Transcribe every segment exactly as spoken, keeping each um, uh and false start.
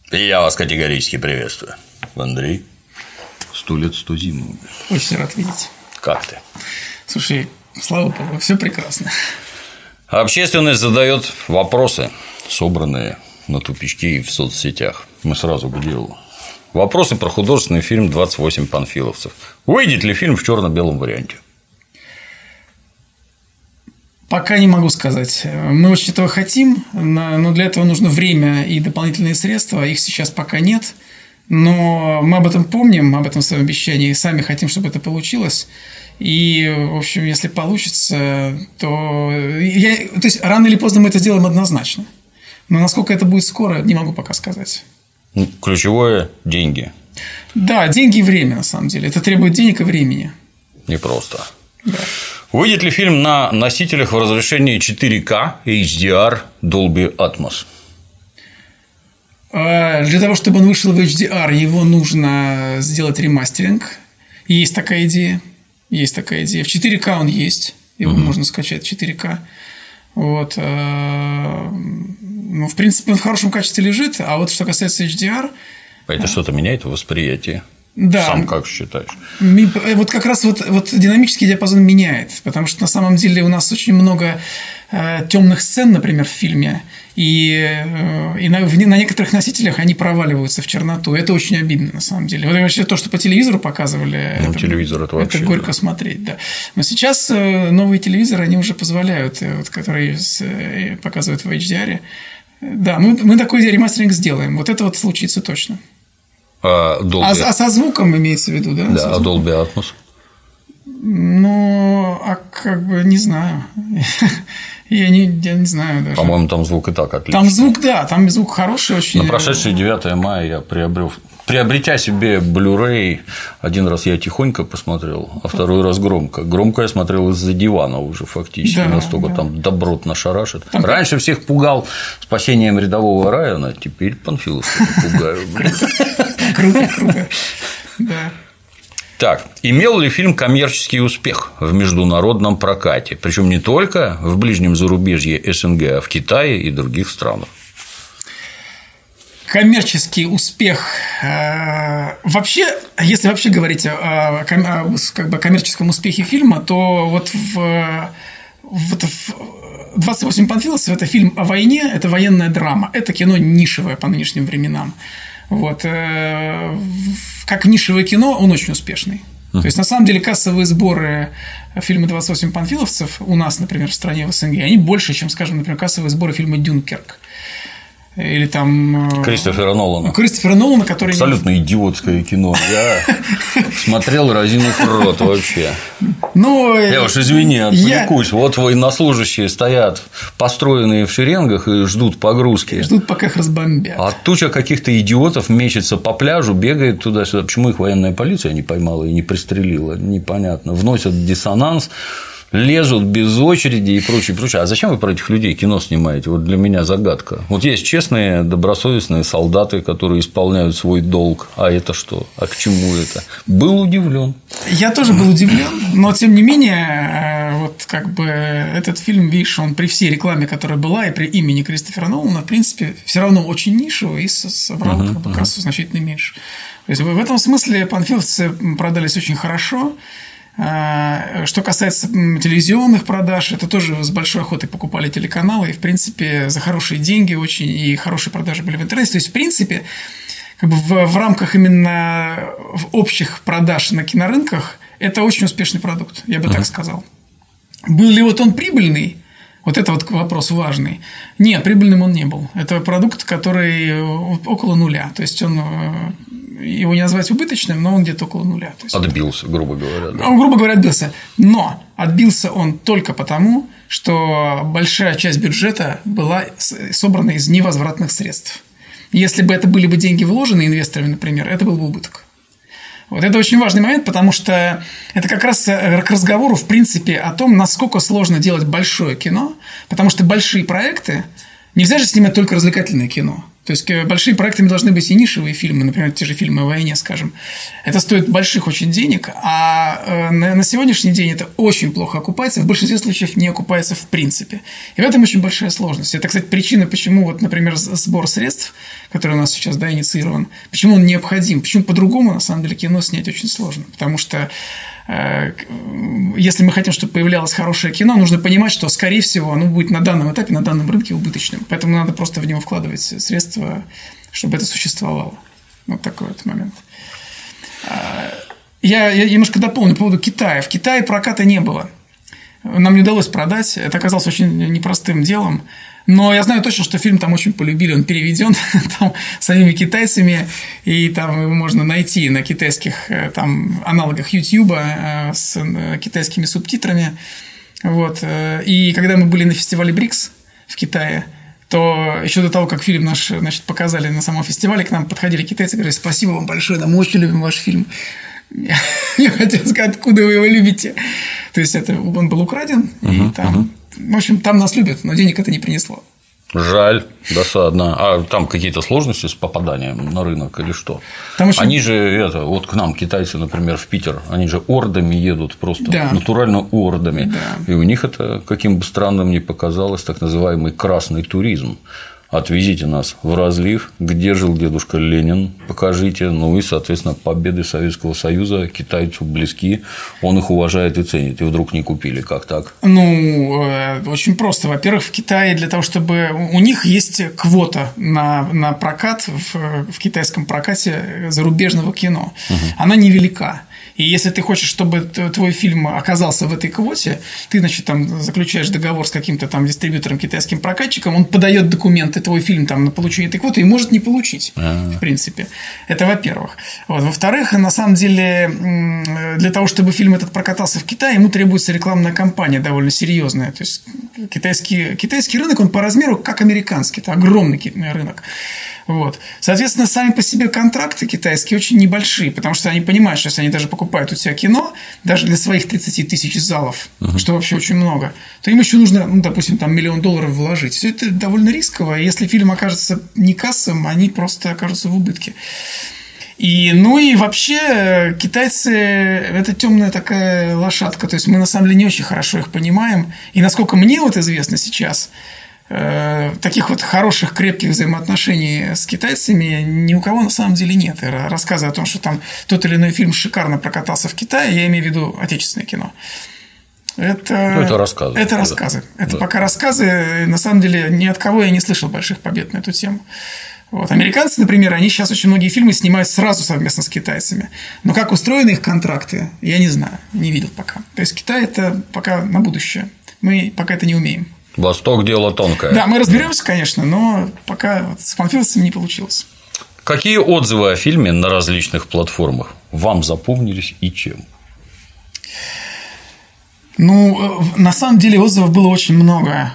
Я вас категорически приветствую. Андрей. Сто лет, сто зим. Очень рад видеть. Как ты? Слушай, слава богу, все прекрасно. Общественность задает вопросы, собранные на тупичке и в соцсетях. Мы сразу к делу. Вопросы про художественный фильм «двадцать восемь панфиловцев». Выйдет ли фильм в черно-белом варианте? Пока не могу сказать. Мы очень этого хотим, но для этого нужно время и дополнительные средства. Их сейчас пока нет. Но мы об этом помним, об этом своем обещании, и сами хотим, чтобы это получилось. И, в общем, если получится, то... Я... то есть, рано или поздно мы это сделаем однозначно. Но насколько это будет скоро, не могу пока сказать. Ключевое – деньги. Да, деньги и время, на самом деле. Это требует денег и времени. Непросто. Да. Выйдет ли фильм на носителях в разрешении четыре ка, эйч ди ар, Dolby Atmos? Для того, чтобы он вышел в эйч ди ар, его нужно сделать ремастеринг. Есть такая идея. Есть такая идея. В четыре ка он есть. Его mm-hmm. можно скачать в четыре ка. Вот. Ну, в принципе, он в хорошем качестве лежит. А вот что касается эйч ди ар... Это что-то меняет в восприятии? Да. Сам как считаешь? Вот как раз вот, вот динамический диапазон меняет, потому что на самом деле у нас очень много э, темных сцен, например, в фильме, и, э, и на, на некоторых носителях они проваливаются в черноту. Это очень обидно на самом деле. Вот вообще то, что по телевизору показывали, ну, это, телевизор это, вообще, это горько да. смотреть. Да. Но сейчас э, новые телевизоры они уже позволяют, э, вот, которые с, э, показывают в эйч ди ар. Да, мы, мы такой ремастеринг сделаем. Вот это вот случится точно. А, Dolby... а, а со звуком имеется в виду, да? Да, а Dolby Atmos? Ну, а как бы не знаю. я, не, я не знаю даже. По-моему, там звук и так отличный. Там звук, да, там звук хороший очень. На прошедшее девятое мая я приобрел. Приобретя себе Blu-ray, один раз я тихонько посмотрел, а второй раз громко. Громко я смотрел из-за дивана уже фактически, да, настолько да. там добротно шарашит. Там... Раньше всех пугал спасением рядового Райана, теперь панфиловцев пугаю. Круто, круто. Да. Так, имел ли фильм коммерческий успех в международном прокате? Причем не только в ближнем зарубежье эс эн гэ, а в Китае и других странах. Коммерческий успех вообще, если вообще говорить о как бы коммерческом успехе фильма, то вот в, в «двадцать восемь панфиловцев» это фильм о войне, это военная драма, это кино нишевое по нынешним временам. Вот. Как нишевое кино он очень успешный. То есть, на самом деле, кассовые сборы фильма «двадцать восемь панфиловцев» у нас, например, в стране, в эс эн гэ, они больше, чем, скажем, например, кассовые сборы фильма «Дюнкерк». Или там... Кристофера Нолана. Кристофера Нолана, который... Абсолютно идиотское кино. Я смотрел, разинув рот вообще. Но... Я уж, извини, отвлекусь. Я... Вот военнослужащие стоят, построенные в шеренгах, и ждут погрузки. И ждут, пока их разбомбят. А туча каких-то идиотов мечется по пляжу, бегает туда-сюда. Почему их военная полиция не поймала и не пристрелила? Непонятно. Вносят диссонанс. Лезут без очереди и прочее, прочее. А зачем вы про этих людей кино снимаете? Вот для меня загадка. Вот есть честные, добросовестные солдаты, которые исполняют свой долг. А это что? А к чему это? Был удивлен. Я тоже был удивлен, но тем не менее, вот как бы этот фильм, видишь, он при всей рекламе, которая была, и при имени Кристофера Нолана, в принципе, все равно очень нишевый и собрал uh-huh, как бы, uh-huh. кассу значительно меньше. То есть в этом смысле панфиловцы продались очень хорошо. Что касается телевизионных продаж, это тоже с большой охотой покупали телеканалы, и, в принципе, за хорошие деньги очень, и хорошие продажи были в интернете. То есть, в принципе, как бы в, в рамках именно общих продаж на кинорынках это очень успешный продукт, я бы uh-huh. так сказал. Был ли вот он прибыльный? Вот это вот вопрос важный. Нет, прибыльным он не был. Это продукт, который около нуля. То есть, он... его не назвать убыточным, но он где-то около нуля. То есть... Отбился, грубо говоря. Да. Он, грубо говоря, отбился. Но отбился он только потому, что большая часть бюджета была собрана из невозвратных средств. Если бы это были бы деньги, вложенные инвесторами, например, это был бы убыток. Вот это очень важный момент, потому что это как раз к разговору, в принципе, о том, насколько сложно делать большое кино, потому что большие проекты нельзя же снимать только развлекательное кино. То То есть большие проекты должны быть и нишевые фильмы, например, те же фильмы о войне, скажем. Это стоит больших очень денег, а на сегодняшний день это очень плохо окупается, в большинстве случаев не окупается в принципе. И в этом очень большая сложность. Это, кстати, причина, почему, вот, например, сбор средств, который у нас сейчас, да, инициирован, почему он необходим, почему по-другому, на самом деле, кино снять очень сложно. Потому что если мы хотим, чтобы появлялось хорошее кино, нужно понимать, что, скорее всего, оно будет на данном этапе, на данном рынке убыточным. Поэтому надо просто в него вкладывать средства, чтобы это существовало. Вот такой вот момент. Я, я немножко дополню по поводу Китая. В Китае проката не было. Нам не удалось продать. Это оказалось очень непростым делом. Но я знаю точно, что фильм там очень полюбили, он переведен там самими китайцами, и там его можно найти на китайских там аналогах Ютьюба с китайскими субтитрами. Вот. И когда мы были на фестивале БРИКС в Китае, то еще до того, как фильм наш, значит, показали на самом фестивале, к нам подходили китайцы и говорили: спасибо вам большое, мы очень любим ваш фильм. Я хотел сказать, откуда вы его любите. То есть это он был украден, uh-huh, и там... Uh-huh. В общем, там нас любят, но денег это не принесло. Жаль, досадно. А там какие-то сложности с попаданием на рынок или что? Там очень... Они же, это, вот к нам китайцы, например, в Питер, они же ордами едут, просто да. натурально ордами. Да. И у них это, каким бы странным ни показалось, так называемый красный туризм. Отвезите нас в разлив, где жил дедушка Ленин, покажите. Ну и, соответственно, победы Советского Союза китайцу близки, он их уважает и ценит. И вдруг не купили, как так? Ну, очень просто. Во-первых, в Китае для того, чтобы… У них есть квота на, на прокат, в, в китайском прокате зарубежного кино. Угу. Она невелика. И если ты хочешь, чтобы твой фильм оказался в этой квоте, ты, значит, там заключаешь договор с каким-то там дистрибьютором, китайским прокатчиком, он подает документы, твой фильм там на получение этой квоты и может не получить, А-а-а. в принципе. Это во-первых. Вот. Во-вторых, на самом деле, для того, чтобы фильм этот прокатался в Китае, ему требуется рекламная кампания довольно серьезная. То есть китайский, китайский рынок, он по размеру как американский, это огромный рынок. Вот. Соответственно, сами по себе контракты китайские очень небольшие, потому что они понимают, что если они даже покупают у тебя кино, даже для своих тридцати тысяч залов, uh-huh. что вообще очень много, то им еще нужно, ну, допустим, там миллион долларов вложить. Все это довольно рисково, и если фильм окажется не кассовым, они просто окажутся в убытке. И, ну и вообще китайцы – это темная такая лошадка, то есть мы на самом деле не очень хорошо их понимаем, и насколько мне вот известно сейчас, таких вот хороших, крепких взаимоотношений с китайцами ни у кого на самом деле нет. И рассказы о том, что там тот или иной фильм шикарно прокатался в Китае, я имею в виду отечественное кино. Это, ну, это рассказы. Это рассказы. Да. Это да. пока рассказы. На самом деле, ни от кого я не слышал больших побед на эту тему. Вот. Американцы, например, они сейчас очень многие фильмы снимают сразу совместно с китайцами. Но как устроены их контракты, я не знаю, не видел пока. То есть Китай – это пока на будущее. Мы пока это не умеем. Восток – дело тонкое. Да, мы разберемся, конечно, но пока вот с панфиловцами не получилось. Какие отзывы о фильме на различных платформах вам запомнились и чем? Ну, на самом деле отзывов было очень много.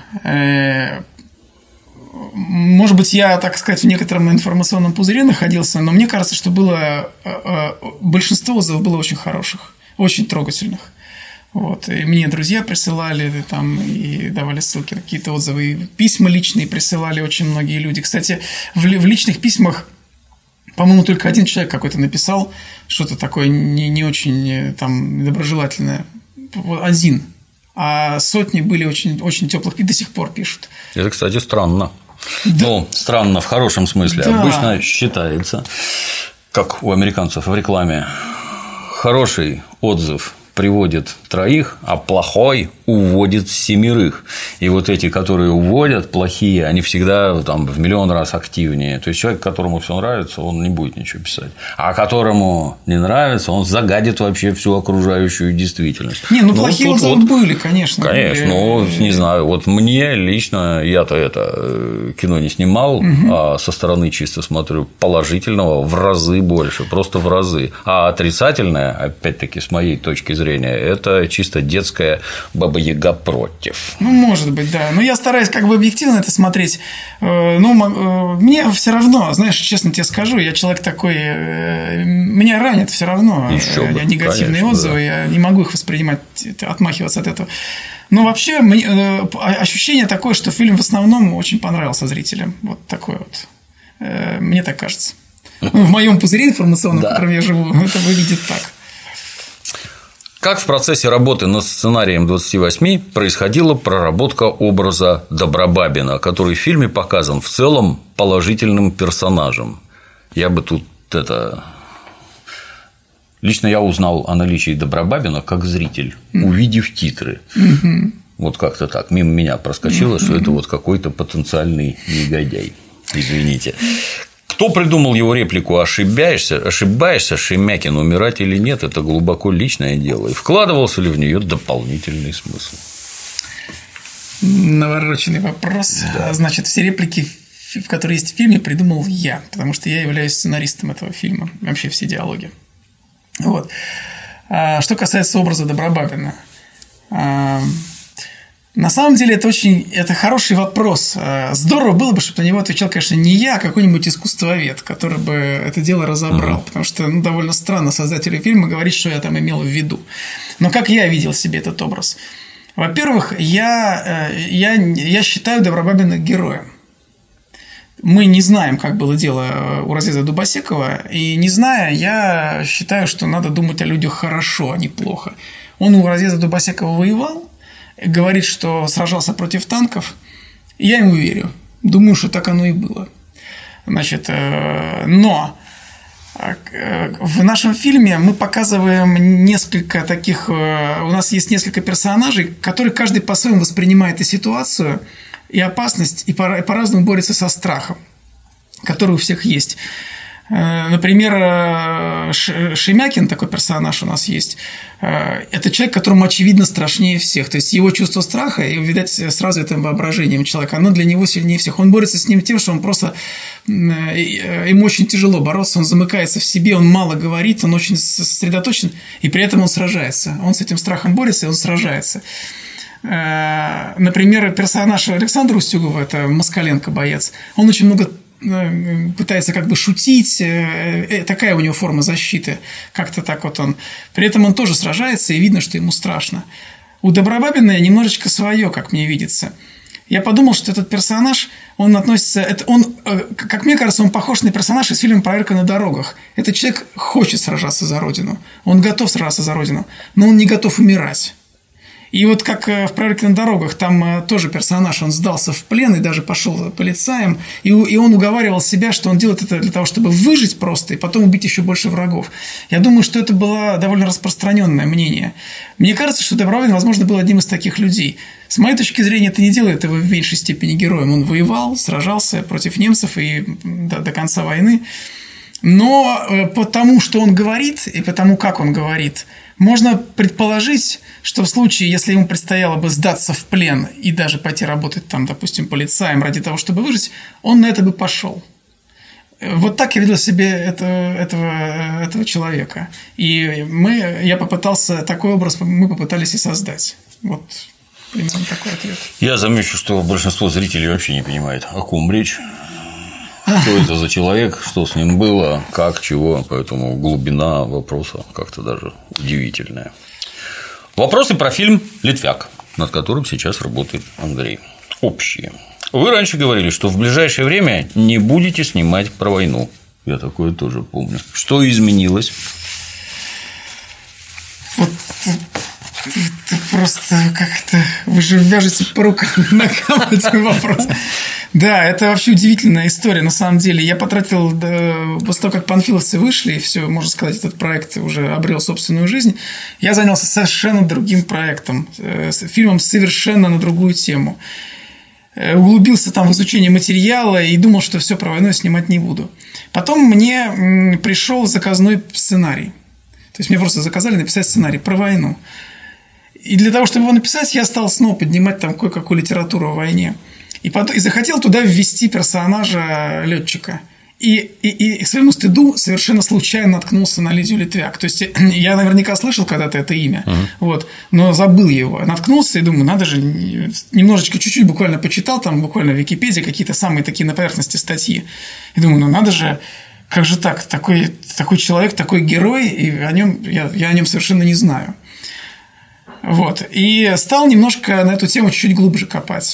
Может быть, я, так сказать, в некотором информационном пузыре находился, но мне кажется, что было большинство отзывов было очень хороших, очень трогательных. Вот. И мне друзья присылали там, и давали ссылки на какие-то отзывы, и письма личные присылали очень многие люди. Кстати, в, в личных письмах, по-моему, только один человек какой-то написал что-то такое не, не очень там, доброжелательное. Один. А сотни были очень, очень теплых и до сих пор пишут. Это, кстати, странно. Да. Ну, странно в хорошем смысле. Да. Обычно считается, как у американцев в рекламе, хороший отзыв приводит троих, а плохой уводит семерых. И вот эти, которые уводят, плохие, они всегда там, в миллион раз активнее. То есть человек, которому все нравится, он не будет ничего писать. А которому не нравится, он загадит вообще всю окружающую действительность. Не, ну, ну плохие отзывы вот, были, конечно. Конечно, ну не знаю. Вот мне лично, я-то это кино не снимал, угу. а со стороны чисто смотрю, положительного в разы больше, просто в разы. А отрицательное, опять-таки, с моей точки зрения, это чисто детская Баба-Яга против. Ну, может быть, да. Но я стараюсь как бы объективно это смотреть. Ну, мне все равно, знаешь, честно тебе скажу, я человек такой, меня ранит все равно Еще бы, негативные конечно, отзывы, да. Я не могу их воспринимать, отмахиваться от этого. Но вообще ощущение такое, что фильм в основном очень понравился зрителям. Вот такое вот. Мне так кажется. В моем пузыре информационном, в котором я живу, это выглядит так. Как в процессе работы над сценарием двадцати восьми происходила проработка образа Добробабина, который в фильме показан в целом положительным персонажем? Я бы тут это… Лично я узнал о наличии Добробабина как зритель, увидев титры. Mm-hmm. Вот как-то так. Мимо меня проскочило, mm-hmm. что это вот какой-то потенциальный негодяй. Извините. Кто придумал его реплику «ошибаешься, ошибаешься, Шемякин, умирать или нет» – это глубоко личное дело. И вкладывался ли в нее дополнительный смысл? Навороченный вопрос. Да. Значит, все реплики, которые есть в фильме, придумал я, потому что я являюсь сценаристом этого фильма. Вообще все диалоги. Вот. А что касается образа Добробабина. На самом деле, это очень это хороший вопрос. Здорово было бы, чтобы на него отвечал, конечно, не я, а какой-нибудь искусствовед, который бы это дело разобрал. Mm-hmm. Потому что ну, довольно странно создателю фильма говорить, что я там имел в виду. Но как я видел себе этот образ? Во-первых, я, я, я считаю Добробабина героем. Мы не знаем, как было дело у Разъезда Дубосекова, и не зная, я считаю, что надо думать о людях хорошо, а не плохо. Он у Разъезда Дубосекова воевал, говорит, что сражался против танков, и я ему верю. Думаю, что так оно и было. Значит, но в нашем фильме мы показываем несколько таких… У нас есть несколько персонажей, которые каждый по-своему воспринимает и ситуацию, и опасность, и по-разному борется со страхом, который у всех есть. Например, Шемякин, такой персонаж у нас есть, это человек, которому, очевидно, страшнее всех. То есть, его чувство страха, и, видать, с развитым воображением человека, оно для него сильнее всех. Он борется с ним тем, что он просто… Ему очень тяжело бороться, он замыкается в себе, он мало говорит, он очень сосредоточен, и при этом он сражается. Он с этим страхом борется, и он сражается. Например, персонаж Александра Устюгова, это Москаленко, боец, он очень много пытается как бы шутить, такая у него форма защиты, как-то так вот он. При этом он тоже сражается, и видно, что ему страшно. У Добробабина немножечко свое, как мне видится. Я подумал, что этот персонаж, он относится… Это он, как мне кажется, он похож на персонаж из фильма «Проверка на дорогах». Этот человек хочет сражаться за Родину, он готов сражаться за Родину, но он не готов умирать. И вот как в «Проверке на дорогах», там тоже персонаж, он сдался в плен и даже пошел полицаем, и он уговаривал себя, что он делает это для того, чтобы выжить просто и потом убить еще больше врагов. Я думаю, что это было довольно распространенное мнение. Мне кажется, что Добробабин, возможно, был одним из таких людей. С моей точки зрения, это не делает его в меньшей степени героем. Он воевал, сражался против немцев и до, до конца войны. Но потому, что он говорит, и потому, как он говорит, можно предположить, что в случае, если ему предстояло бы сдаться в плен и даже пойти работать там, допустим, полицаем ради того, чтобы выжить, он на это бы пошел. Вот так я видел себе это, этого, этого человека. И мы, я попытался, такой образ мы попытались и создать. Вот примерно такой ответ. Я замечу, что большинство зрителей вообще не понимает, о ком речь. Что это за человек, что с ним было, как, чего, поэтому глубина вопроса как-то даже удивительная. Вопросы про фильм «Литвяк», над которым сейчас работает Андрей. Общие. Вы раньше говорили, что в ближайшее время не будете снимать про войну. Я такое тоже помню. Что изменилось? Вот это просто как-то… Вы же вяжете по рукам и ногам этим вопросом. Да, это вообще удивительная история, на самом деле. Я потратил, после того, как панфиловцы вышли, и все, можно сказать, этот проект уже обрел собственную жизнь, я занялся совершенно другим проектом, фильмом совершенно на другую тему. Углубился там в изучение материала и думал, что все про войну я снимать не буду. Потом мне пришел заказной сценарий. То есть, мне просто заказали написать сценарий про войну. И для того, чтобы его написать, я стал снова поднимать там кое-какую литературу о войне. И, потом, и захотел туда ввести персонажа летчика. И, и, и к своему стыду совершенно случайно наткнулся на Лидию Литвяк. То есть, я наверняка слышал когда-то это имя, uh-huh. вот, но забыл его. Наткнулся и думаю, надо же, немножечко, чуть-чуть буквально почитал, там буквально в Википедии какие-то самые такие на поверхности статьи. И думаю, ну надо же, как же так, такой, такой человек, такой герой, и о нем, я, я о нем совершенно не знаю. Вот. И стал немножко на эту тему чуть-чуть глубже копать.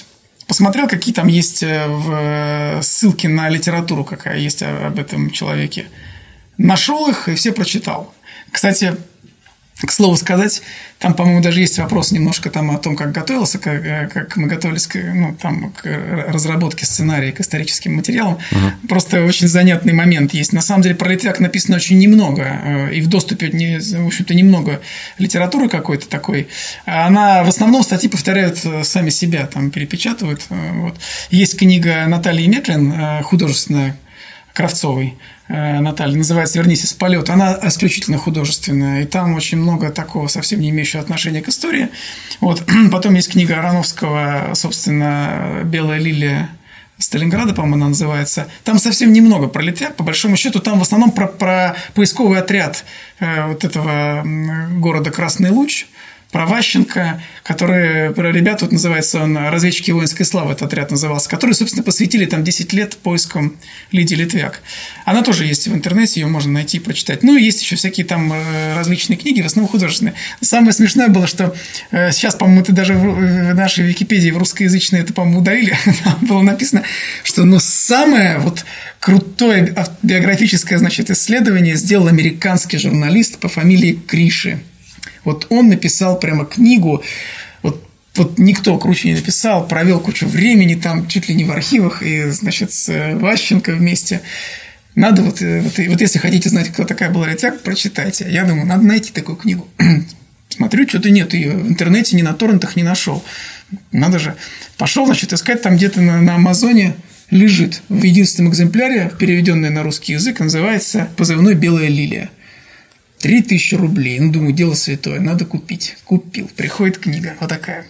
посмотрел, какие там есть ссылки на литературу, какая есть об этом человеке. Нашел их и все прочитал. Кстати, к слову сказать, там, по-моему, даже есть вопрос немножко там о том, как готовился, как, как мы готовились к, ну, там, к разработке сценария, к историческим материалам. Угу. Просто очень занятный момент есть. На самом деле про Литвяк написано очень немного, и в доступе, не, в общем-то, немного литературы какой-то такой. Она в основном статьи повторяют сами себя, там перепечатывают. Вот. Есть книга Натальи Метлин, художественная, Кравцовой, Наталья, называется «Вернись из полета». Она исключительно художественная, и там очень много такого, совсем не имеющего отношения к истории. Вот. Потом есть книга Ароновского, собственно, «Белая лилия Сталинграда», по-моему, она называется. Там совсем немного про Литвяк, по большому счету. Там в основном про, про поисковый отряд вот этого города Красный Луч, про Ващенко, которые, про ребят, вот называется он «Разведчики воинской славы», этот отряд назывался, которые, собственно, посвятили там десять лет поискам Лидии Литвяк. Она тоже есть в интернете, ее можно найти и прочитать. Ну, и есть еще всякие там различные книги, в основном художественные. Самое смешное было, что сейчас, по-моему, это даже в нашей Википедии в русскоязычной это, по-моему, удалили. Там было написано, что ну, самое вот крутое биографическое, значит, исследование сделал американский журналист по фамилии Криши. Вот он написал прямо книгу, вот, вот никто круче не написал, провел кучу времени там, чуть ли не в архивах, и, значит, с Ващенко вместе. Надо вот, вот, вот если хотите знать, кто такая была Литвяк, прочитайте. Я думаю, надо найти такую книгу. Смотрю, что-то нет, ее в интернете ни на торрентах не нашел. Надо же. Пошел, значит, искать там где-то на, на Амазоне. Лежит в единственном экземпляре, переведенный на русский язык, называется позывной «Белая лилия». Три тысячи рублей. Ну, думаю, дело святое, надо купить. Купил. Приходит книга. Вот такая.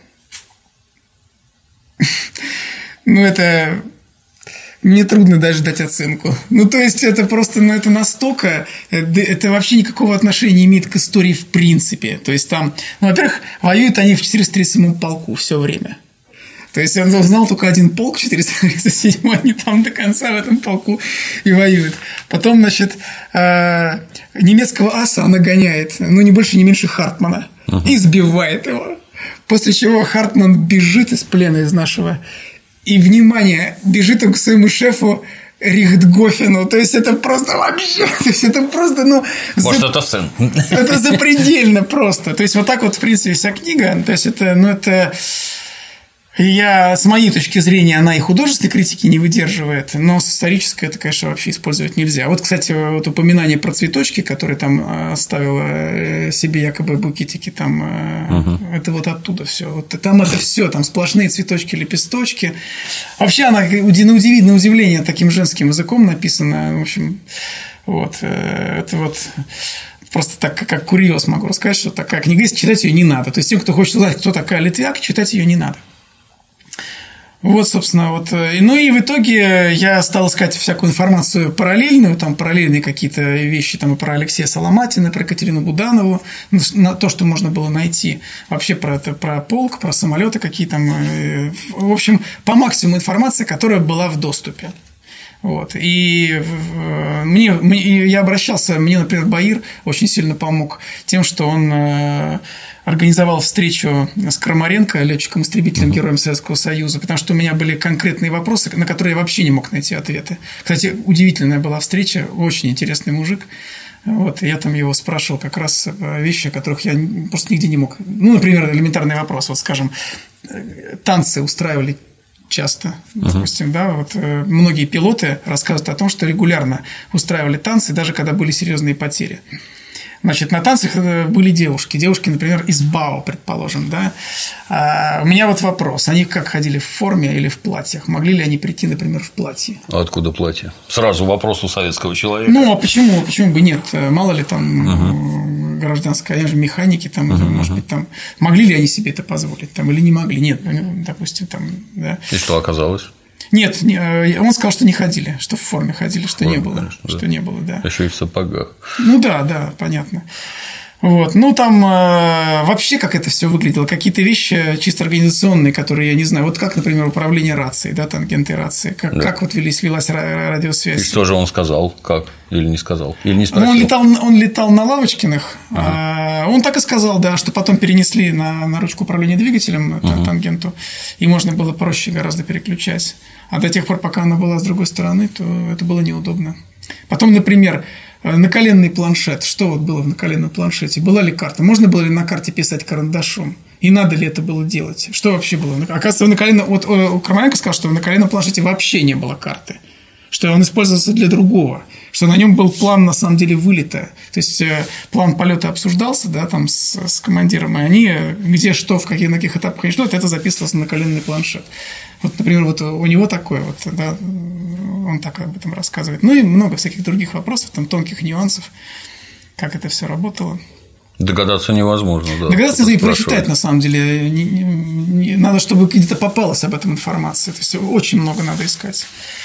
Ну, это... Мне трудно даже дать оценку. Ну, то есть, это просто... Ну, это настолько... Это вообще никакого отношения не имеет к истории в принципе. То есть, там... Ну, во-первых, воюют они в четыреста тридцать седьмом полку все время. То есть, он знал только один полк, четыреста тридцать седьмой, они там до конца в этом полку и воюют. Потом, значит, немецкого аса она гоняет, ну, не больше, не меньше Хартмана, uh-huh. и сбивает его. После чего Хартман бежит из плена, из нашего, и, внимание, бежит он к своему шефу Рихтгофену. То есть, это просто вообще... То есть, это просто, ну... Может, за... это сын. Это запредельно просто. То есть, вот так вот, в принципе, вся книга. То есть, это, ну, это... Я, с моей точки зрения, она и художественной критики не выдерживает, но с исторической это, конечно, вообще использовать нельзя. Вот, кстати, вот упоминание про цветочки, которые там оставила себе якобы букетики, там, угу. это вот оттуда все. Вот там это все, там сплошные цветочки, лепесточки. Вообще она на удивительное удивление таким женским языком написана. В общем, вот это вот. Просто так, как курьез могу рассказать, что такая книга есть, читать ее не надо. То есть, тем, кто хочет узнать, кто такая Литвяк, читать ее не надо. Вот, собственно, вот. Ну и в итоге я стал искать всякую информацию параллельную, там параллельные какие-то вещи там и про Алексея Соломатина, про Екатерину Буданову, на то, что можно было найти. Вообще про, это, про полк, про самолеты какие там. В общем, по максимуму информации, которая была в доступе. Вот. И мне, мне, я обращался, мне, например, Баир очень сильно помог тем, что он организовал встречу с Крамаренко, летчиком-истребителем, героем Советского Союза, потому что у меня были конкретные вопросы, на которые я вообще не мог найти ответы. Кстати, удивительная была встреча, очень интересный мужик. Вот, я там его спрашивал как раз вещи, о которых я просто нигде не мог. Ну, например, элементарный вопрос, вот, скажем, танцы устраивали часто, допустим, uh-huh. да, вот э, многие пилоты рассказывают о том, что регулярно устраивали танцы, даже когда были серьезные потери. Значит, на танцах были девушки. Девушки, например, из БАО, предположим, да. А у меня вот вопрос. Они как ходили, в форме или в платьях? Могли ли они прийти, например, в платье? А откуда платье? Сразу вопрос у советского человека. Ну, а почему? Почему бы нет? Мало ли там uh-huh. гражданская, они же механики, там, uh-huh. может быть, там. Могли ли они себе это позволить? Там, или не могли? Нет, допустим, там, да. И что оказалось? Нет, он сказал, что не ходили, что в форме ходили, что форме, не было, конечно, что да. не было, да. Еще и в сапогах. Ну да, да, понятно. Вот. Ну, там э, вообще как это все выглядело, какие-то вещи чисто организационные, которые я не знаю. Вот как, например, управление рацией, да, тангенты рации, как, да. как вот велись, велась радиосвязь. И что же он сказал, как? Или не сказал? Или не спросил? Ну, он летал, он летал на Лавочкиных, ага. Он так и сказал, да, что потом перенесли на, на ручку управления двигателем ага. тангенту, и можно было проще гораздо переключать. А до тех пор, пока она была с другой стороны, то это было неудобно. Потом, например, наколенный планшет. Что вот было в наколенном планшете? Была ли карта? Можно было ли на карте писать карандашом? И надо ли это было делать? Что вообще было? Оказывается, в наколенном... Вот Крамаренко сказал, что в наколенном планшете вообще не было карты. Что он использовался для другого. Что на нем был план, на самом деле, вылета. То есть, план полета обсуждался, да, там с, с командиром, и они, где что, в каких, на каких этапах они что, это записывалось на наколенный планшет. Вот, например, вот у него такое вот, да, он так об этом рассказывает. Ну и много всяких других вопросов, там тонких нюансов, как это все работало. Догадаться невозможно, да. Догадаться и прочитать, на самом деле. Не, не, не, надо, чтобы где-то попалась об этом информация. То есть, очень много надо искать.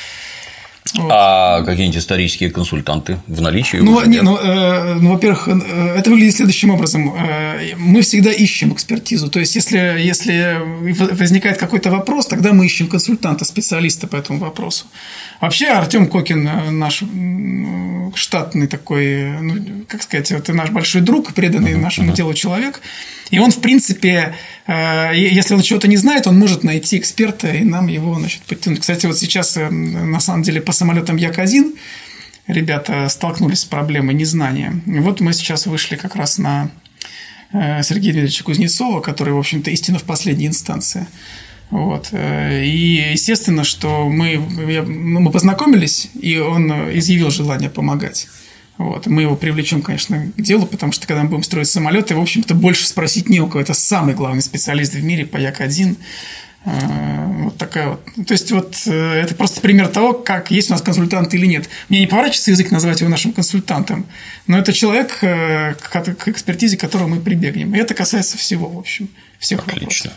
Вот. А какие-нибудь исторические консультанты в наличии? Ну, не, ну, э, ну, во-первых, это выглядит следующим образом. Мы всегда ищем экспертизу. То есть, если, если возникает какой-то вопрос, тогда мы ищем консультанта, специалиста по этому вопросу. Вообще, Артем Кокин, наш штатный такой, ну, как сказать, вот наш большой друг, преданный uh-huh, нашему uh-huh. делу человек. И он, в принципе, если он чего-то не знает, он может найти эксперта и нам его, значит, подтянуть. Кстати, вот сейчас, на самом деле, по самолетам Як один ребята столкнулись с проблемой незнания. И вот мы сейчас вышли как раз на Сергея Дмитриевича Кузнецова, который, в общем-то, истина в последней инстанции. Вот. И естественно, что мы, мы познакомились, и он изъявил желание помогать. Вот. Мы его привлечем, конечно, к делу, потому что когда мы будем строить самолеты, в общем-то, больше спросить не у кого. Это самый главный специалист в мире по Як один. Вот такая вот. То есть, вот это просто пример того, как есть у нас консультант или нет. Мне не поворачивается язык назвать его нашим консультантом, но это человек, к экспертизе которого мы прибегнем. И это касается всего, в общем, всех вопросов. Отлично.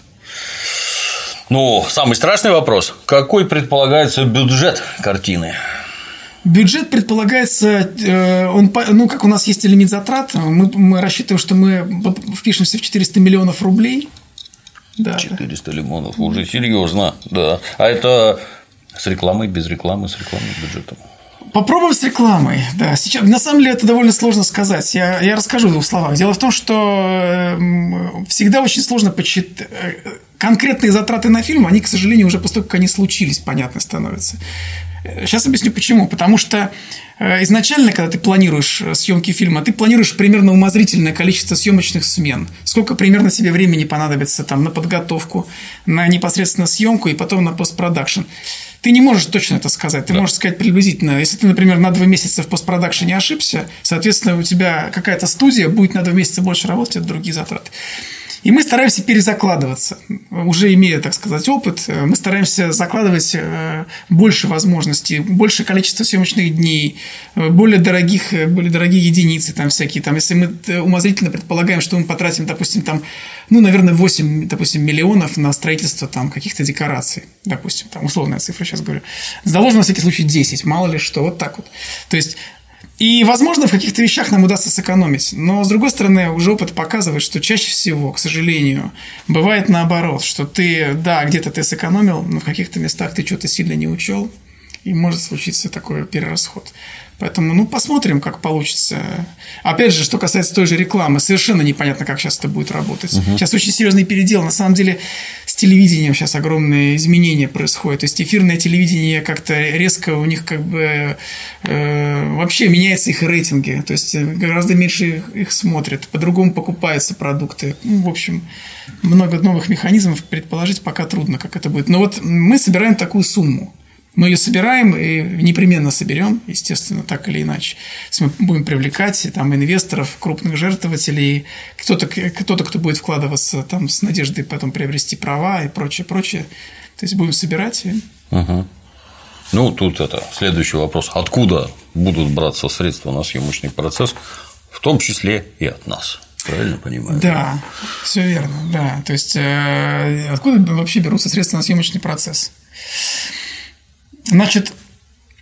Ну, самый страшный вопрос. Какой предполагается бюджет картины? Бюджет предполагается, он, ну, как у нас есть лимит затрат, мы, мы рассчитываем, что мы впишемся в четыреста миллионов рублей. Да, четыреста лимонов, уже серьезно, да. А это с рекламой, без рекламы, с рекламой, с бюджетом? Попробуем с рекламой, да. Сейчас, на самом деле, это довольно сложно сказать. Я, я расскажу в двух словах. Дело в том, что всегда очень сложно подсчитать. Конкретные затраты на фильм, они, к сожалению, уже после того, как они случились, понятно становятся. Сейчас объясню почему. Потому что изначально, когда ты планируешь съемки фильма, ты планируешь примерно умозрительное количество съемочных смен. Сколько примерно тебе времени понадобится там, на подготовку, на непосредственно съемку и потом на постпродакшн. Ты не можешь точно это сказать. Ты да. можешь сказать приблизительно. Если ты, например, на два месяца в постпродакшене ошибся, соответственно, у тебя какая-то студия будет на два месяца больше работать, это другие затраты. И мы стараемся перезакладываться. Уже имея, так сказать, опыт, мы стараемся закладывать больше возможностей, большее количество съемочных дней, более, дорогих, более дорогие единицы там всякие. Там, если мы умозрительно предполагаем, что мы потратим, допустим, там, ну, наверное, восемь, допустим, миллионов на строительство там, каких-то декораций, допустим, там, условная цифра сейчас говорю, заложено на всякий случай десять, мало ли что, вот так вот. То есть, и, возможно, в каких-то вещах нам удастся сэкономить. Но, с другой стороны, уже опыт показывает, что чаще всего, к сожалению, бывает наоборот, что ты, да, где-то ты сэкономил, но в каких-то местах ты что-то сильно не учел, и может случиться такой перерасход. Поэтому, ну, посмотрим, как получится. Опять же, что касается той же рекламы, совершенно непонятно, как сейчас это будет работать. Uh-huh. Сейчас очень серьезный передел. На самом деле, с телевидением сейчас огромные изменения происходят. То есть, эфирное телевидение как-то резко у них как бы э, вообще меняются их рейтинги. То есть, гораздо меньше их смотрят, по-другому покупаются продукты. Ну, в общем, много новых механизмов предположить пока трудно, как это будет. Но вот мы собираем такую сумму. Мы ее собираем и непременно соберем, естественно, так или иначе. Мы будем привлекать там, инвесторов, крупных жертвователей, кто-то, кто-то, кто будет вкладываться там, с надеждой потом приобрести права и прочее, прочее. То есть, будем собирать. И... Угу. Ну, тут это следующий вопрос. Откуда будут браться средства на съемочный процесс, в том числе и от нас? Правильно понимаю? Да, все верно, да. То есть, э, откуда вообще берутся средства на съемочный процесс? Значит,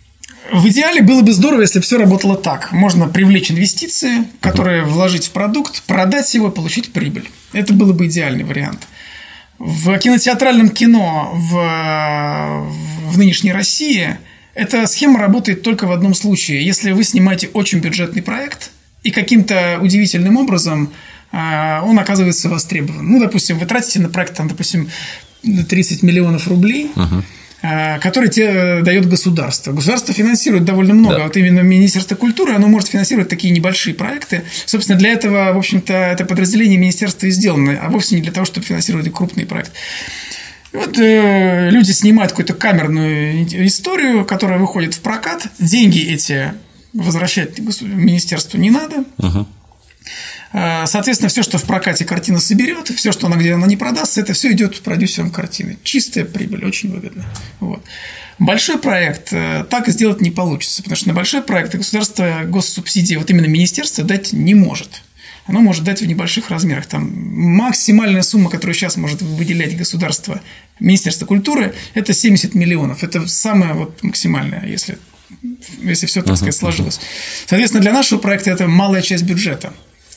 В идеале было бы здорово, если бы все работало так. Можно привлечь инвестиции, которые uh-huh. вложить в продукт, продать его, получить прибыль. Это было бы идеальный вариант. В кинотеатральном кино в, в нынешней России эта схема работает только в одном случае. Если вы снимаете очень бюджетный проект, и каким-то удивительным образом он оказывается востребован. Ну, допустим, вы тратите на проект, там, допустим, тридцать миллионов рублей, uh-huh. который тебе дает государство. Государство финансирует довольно много. Да. Вот именно Министерство культуры, оно может финансировать такие небольшие проекты. Собственно, для этого, в общем-то, это подразделение министерства и сделано, а вовсе не для того, чтобы финансировать крупные проекты. И вот э, люди снимают какую-то камерную историю, которая выходит в прокат. Деньги эти возвращать министерству не надо. Угу. Соответственно, все, что в прокате картина соберет, все, что она где она не продастся, это все идет продюсерам картины. Чистая прибыль, очень выгодно. Вот. Большой проект так сделать не получится, потому что на большой проект государство госсубсидии, вот именно министерство, дать не может. Оно может дать в небольших размерах. Там максимальная сумма, которую сейчас может выделять государство, Министерство культуры, это семьдесят миллионов. Это самое вот максимальное, если, если все, так сказать, сложилось. Соответственно, для нашего проекта это малая часть бюджета.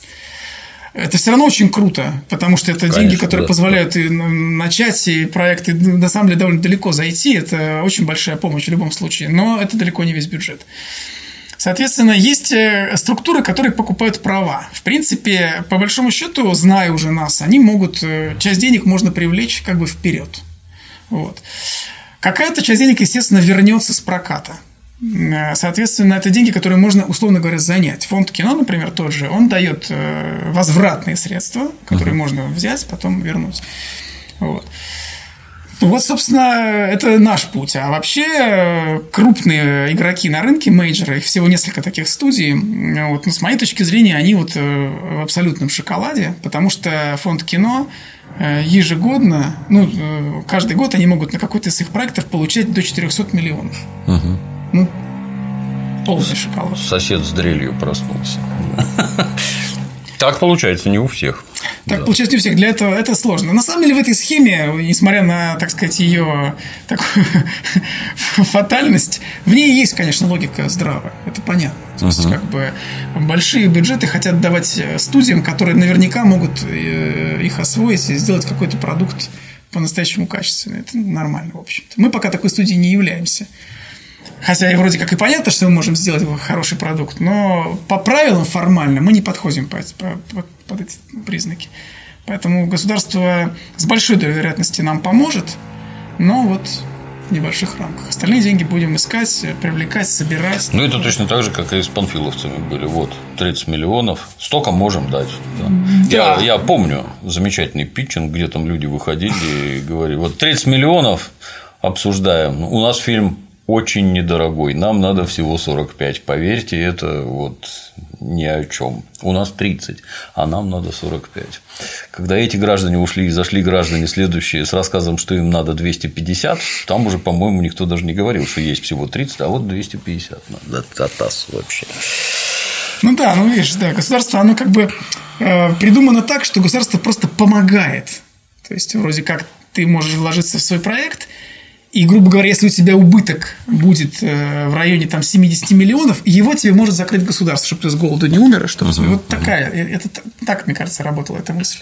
Это все равно очень круто, потому что это Конечно, деньги, которые да, позволяют да. и начать, и проекты на самом деле довольно далеко зайти. Это очень большая помощь в любом случае, но это далеко не весь бюджет. Соответственно, есть структуры, которые покупают права. В принципе, по большому счету, зная уже нас, они могут часть денег можно привлечь как бы вперед. Вот. Какая-то часть денег, естественно, вернется с проката. Соответственно, это деньги, которые можно, условно говоря, занять. Фонд кино, например, тот же, он дает возвратные средства, которые uh-huh. можно взять, потом вернуть. Вот. Вот, собственно, это наш путь. А вообще крупные игроки на рынке, мейджоры, их всего несколько таких студий, вот, ну, с моей точки зрения, они вот в абсолютном шоколаде, потому что фонд кино ежегодно, ну, каждый год они могут на какой-то из их проектов получать до четырехсот миллионов. Uh-huh. Ну, полный шоколад. Сосед с дрелью проснулся. Так получается не у всех. Так да. получается не у всех. Для этого это сложно. На самом деле в этой схеме, несмотря на, так сказать, ее такую фатальность, в ней есть, конечно, логика здравая. Это понятно. То есть, uh-huh. как бы большие бюджеты хотят давать студиям, которые наверняка могут их освоить и сделать какой-то продукт по-настоящему качественный. Это нормально, в общем-то. Мы пока такой студией не являемся. Хотя и вроде как и понятно, что мы можем сделать хороший продукт, но по правилам формально мы не подходим под, под, под эти признаки. Поэтому государство с большой долей вероятности нам поможет, но вот в небольших рамках. Остальные деньги будем искать, привлекать, собирать. Ну, это точно так же, как и с панфиловцами были. Вот, тридцать миллионов. Столько можем дать. Да. Да. Я, я помню замечательный питчинг, где там люди выходили и говорили: вот тридцать миллионов обсуждаем. У нас фильм очень недорогой, нам надо всего сорок пять. Поверьте, это вот ни о чем. У нас тридцать, а нам надо сорок пять. Когда эти граждане ушли и зашли граждане следующие с рассказом, что им надо двести пятьдесят, там уже, по-моему, никто даже не говорил, что есть всего тридцать, а вот двести пятьдесят надо. Катас вообще. Ну да, ну видишь, да, государство, оно как бы э, придумано так, что государство просто помогает. То есть, вроде как ты можешь вложиться в свой проект. И, грубо говоря, если у тебя убыток будет в районе там, семьдесят миллионов, его тебе может закрыть государство, чтобы ты с голоду не умер. Чтобы... Uh-huh. Вот такая, это так, мне кажется, работала эта мысль.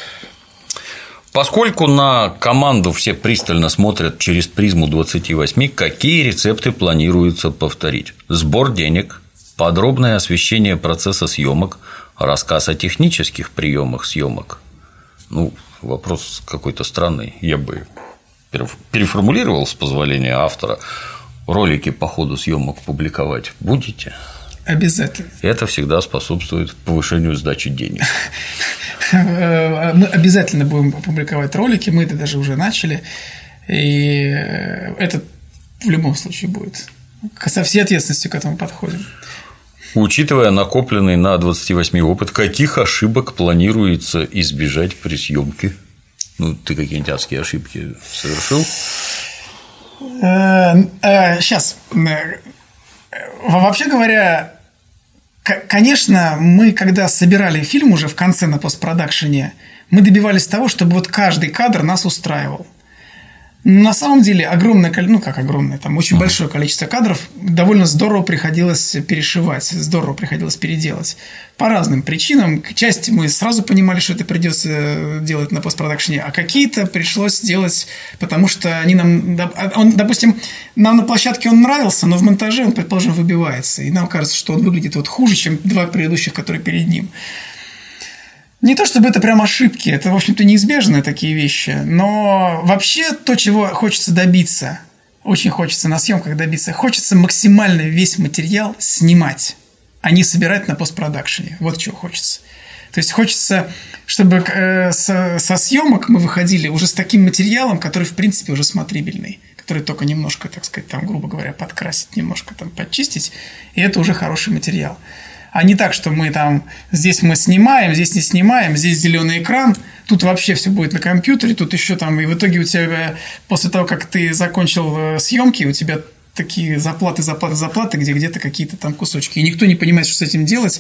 Поскольку на команду все пристально смотрят через призму двадцати восьми, какие рецепты планируется повторить? Сбор денег, подробное освещение процесса съемок, рассказ о технических приемах съемок. Ну, вопрос какой-то странный, я бы переформулировал, с позволения автора. Ролики по ходу съемок публиковать будете? Обязательно. Это всегда способствует повышению сдачи денег. Мы обязательно будем публиковать ролики, мы это даже уже начали. И это в любом случае будет. Со всей ответственностью к этому подходим. Учитывая накопленный на двадцати восьми опыт, каких ошибок планируется избежать при съемке? Ну, ты какие-нибудь адские ошибки совершил? Сейчас. Вообще говоря, конечно, мы, когда собирали фильм уже в конце на постпродакшене, мы добивались того, чтобы вот каждый кадр нас устраивал. На самом деле, огромное количество, ну как огромное, там очень большое количество кадров довольно здорово приходилось перешивать, здорово приходилось переделать. По разным причинам. Часть мы сразу понимали, что это придется делать на постпродакшене, а какие-то пришлось делать, потому что они нам, он, допустим, нам на площадке он нравился, но в монтаже он, предположим, выбивается. И нам кажется, что он выглядит вот хуже, чем два предыдущих, которые перед ним. Не то чтобы это прям ошибки, это, в общем-то, неизбежные такие вещи, но вообще то, чего хочется добиться, очень хочется на съемках добиться, хочется максимально весь материал снимать, а не собирать на постпродакшене. Вот чего хочется. То есть хочется, чтобы со, со съемок мы выходили уже с таким материалом, который, в принципе, уже смотрибельный, который только немножко, так сказать, там, грубо говоря, подкрасить, немножко там подчистить, и это уже хороший материал. А не так, что мы там, здесь мы снимаем, здесь не снимаем, здесь зеленый экран, тут вообще все будет на компьютере, тут еще там, и в итоге у тебя, после того, как ты закончил съемки, у тебя такие заплаты, заплаты, заплаты, где где-то какие-то там кусочки. И никто не понимает, что с этим делать.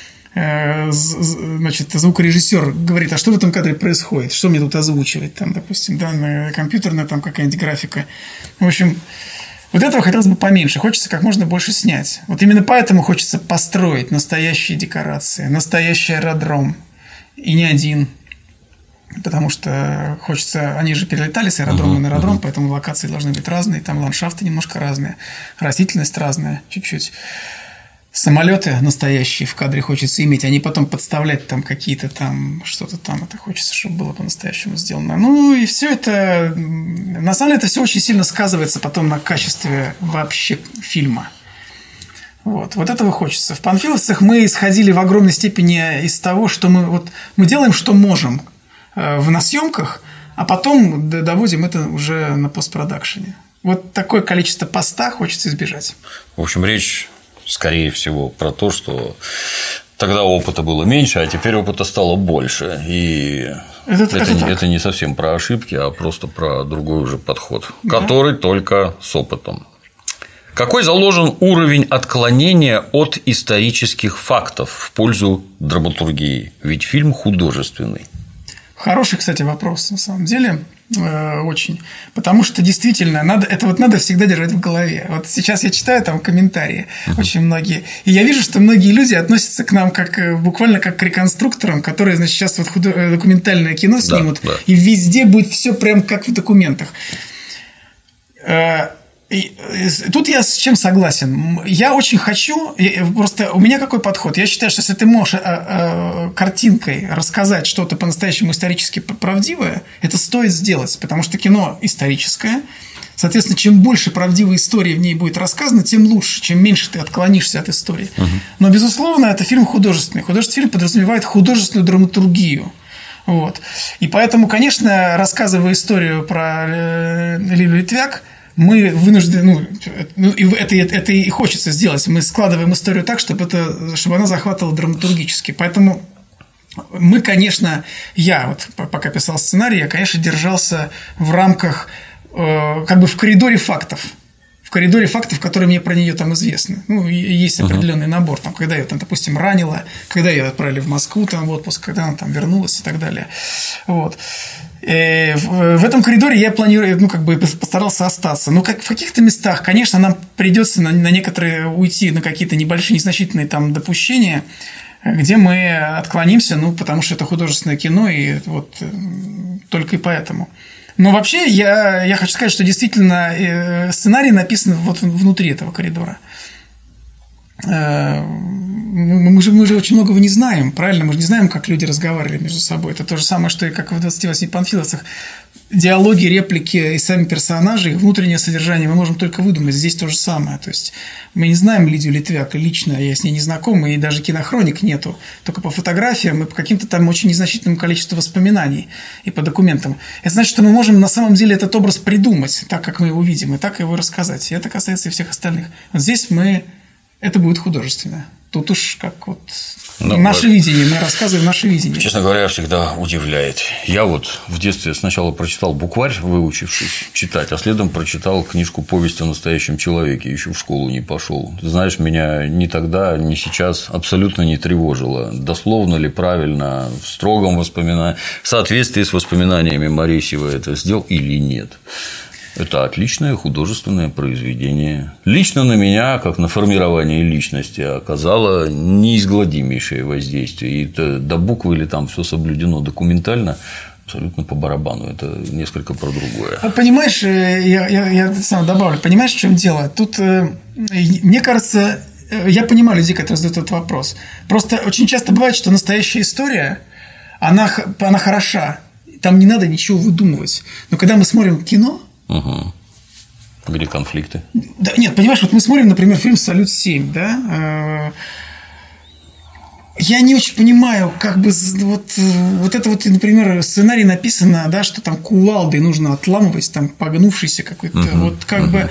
Значит, звукорежиссер говорит, а что в этом кадре происходит? Что мне тут озвучивать? Там, допустим, да, компьютерная там какая-нибудь графика. В общем... Вот этого хотелось бы поменьше. Хочется как можно больше снять. Вот именно поэтому хочется построить настоящие декорации, настоящий аэродром. И не один. Потому что хочется... Они же перелетали с аэродрома uh-huh, на аэродром, uh-huh. поэтому локации должны быть разные. Там ландшафты немножко разные. Растительность разная чуть-чуть. Самолеты настоящие в кадре хочется иметь, а не потом подставлять там какие-то там, что-то там. Это хочется, чтобы было по-настоящему сделано. Ну, и все это... На самом деле, это все очень сильно сказывается потом на качестве вообще фильма. Вот. Вот этого хочется. В «Панфиловцах» мы исходили в огромной степени из того, что мы, вот, мы делаем, что можем в насъемках, а потом доводим это уже на постпродакшене. Вот такое количество поста хочется избежать. В общем, речь... Скорее всего, про то, что тогда опыта было меньше, а теперь опыта стало больше. И это, это, это, не, это не совсем про ошибки, а просто про другой уже подход, да. который только с опытом. Какой заложен уровень отклонения от исторических фактов в пользу драматургии? Ведь фильм художественный. Хороший, кстати, вопрос, на самом деле. Очень. Потому что действительно надо, это вот надо всегда держать в голове. Вот сейчас я читаю там комментарии uh-huh. очень многие, и я вижу, что многие люди относятся к нам как буквально как к реконструкторам, которые, значит, сейчас вот худо... документальное кино снимут, да, да. и везде будет все прям как в документах. И тут я с чем согласен. Я очень хочу, просто у меня какой подход? Я считаю, что если ты можешь картинкой рассказать что-то по-настоящему исторически правдивое, это стоит сделать, потому что кино историческое. Соответственно, чем больше правдивой истории в ней будет рассказано, тем лучше, чем меньше ты отклонишься от истории. Угу. Но, безусловно, это фильм художественный. Художественный фильм подразумевает художественную драматургию. Вот. И поэтому, конечно, рассказывая историю про Лилю Литвяк, мы вынуждены, ну, это, это и хочется сделать. Мы складываем историю так, чтобы, это, чтобы она захватывала драматургически. Поэтому мы, конечно, я вот пока писал сценарий, я, конечно, держался в рамках, э, как бы в коридоре фактов. В коридоре фактов, которые мне про нее там известны. Ну, есть определенный набор, там, когда ее, там, допустим, ранило, когда ее отправили в Москву там, в отпуск, когда она там вернулась и так далее. Вот. И в этом коридоре я планирую, ну, как бы постарался остаться. Но как в каких-то местах, конечно, нам придется на, на некоторые уйти, на какие-то небольшие, незначительные там допущения, где мы отклонимся, ну, потому что это художественное кино, и вот только и поэтому. Но вообще я, я хочу сказать, что действительно сценарий написан вот внутри этого коридора. Мы же, мы же очень многого не знаем, правильно? Мы же не знаем, как люди разговаривали между собой. Это то же самое, что и как в двадцати восьми панфиловцах. Диалоги, реплики и сами персонажи, их внутреннее содержание мы можем только выдумать. Здесь то же самое. То есть мы не знаем Лидию Литвяк лично, я с ней не знаком, и даже кинохроник нету. Только по фотографиям и по каким-то там очень незначительному количеству воспоминаний и по документам. Это значит, что мы можем на самом деле этот образ придумать, так как мы его видим, и так его рассказать. И это касается и всех остальных. Вот здесь мы... Это будет художественно. Тут уж как вот ну, наше вот, видение, мы рассказываем наше видение. Честно говоря, всегда удивляет. Я вот в детстве сначала прочитал букварь, выучившись читать, а следом прочитал книжку «Повесть о настоящем человеке», еще в школу не пошел. Знаешь, меня ни тогда, ни сейчас абсолютно не тревожило, дословно ли, правильно, в строгом воспоминании, в соответствии с воспоминаниями Моресьева это сделал или нет. Это отличное художественное произведение. Лично на меня, как на формирование личности, оказало неизгладимейшее воздействие. И это до буквы или там все соблюдено документально, абсолютно по барабану. Это несколько про другое. Понимаешь, я, я, я сам добавлю, понимаешь, в чем дело? Тут, мне кажется, я понимаю людей, которые задают этот вопрос. Просто очень часто бывает, что настоящая история, она, она хороша. Там не надо ничего выдумывать. Но когда мы смотрим кино. Угу. Где конфликты? Да, нет, понимаешь, вот мы смотрим, например, фильм «Салют семь», да. Я не очень понимаю, как бы вот, вот это вот, например, сценарий написано, да, что там кувалдой нужно отламывать, там погнувшийся какой-то. Угу. Вот как угу. бы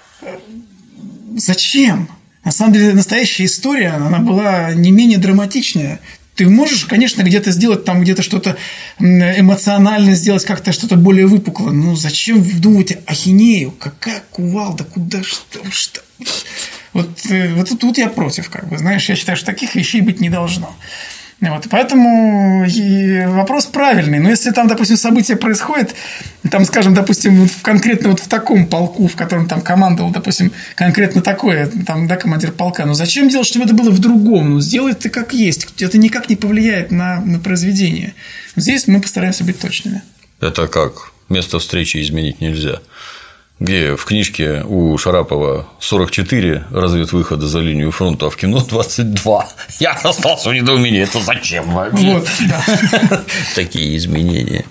зачем? На самом деле настоящая история, она была не менее драматичная. Ты можешь, конечно, где-то сделать там где-то что-то эмоционально сделать, как-то что-то более выпуклое. Но зачем вдумывать ахинею? Какая кувалда? Куда? Что? что? Вот, вот тут я против, как бы, знаешь, я считаю, что таких вещей быть не должно. Вот, поэтому вопрос правильный. Но если там, допустим, событие происходит, там, скажем, допустим, вот в конкретно вот в таком полку, в котором там командовал, допустим, конкретно такое, там, да, командир полка, ну зачем делать, чтобы это было в другом? Ну, сделай ты как есть. Это никак не повлияет на, на произведение. Здесь мы постараемся быть точными. Это как? Место встречи изменить нельзя. Где в книжке у Шарапова сорок четыре разведвыхода за линию фронта, а в кино двадцать два. Я остался в недоумении. Это зачем вообще? Вот, да. Такие изменения.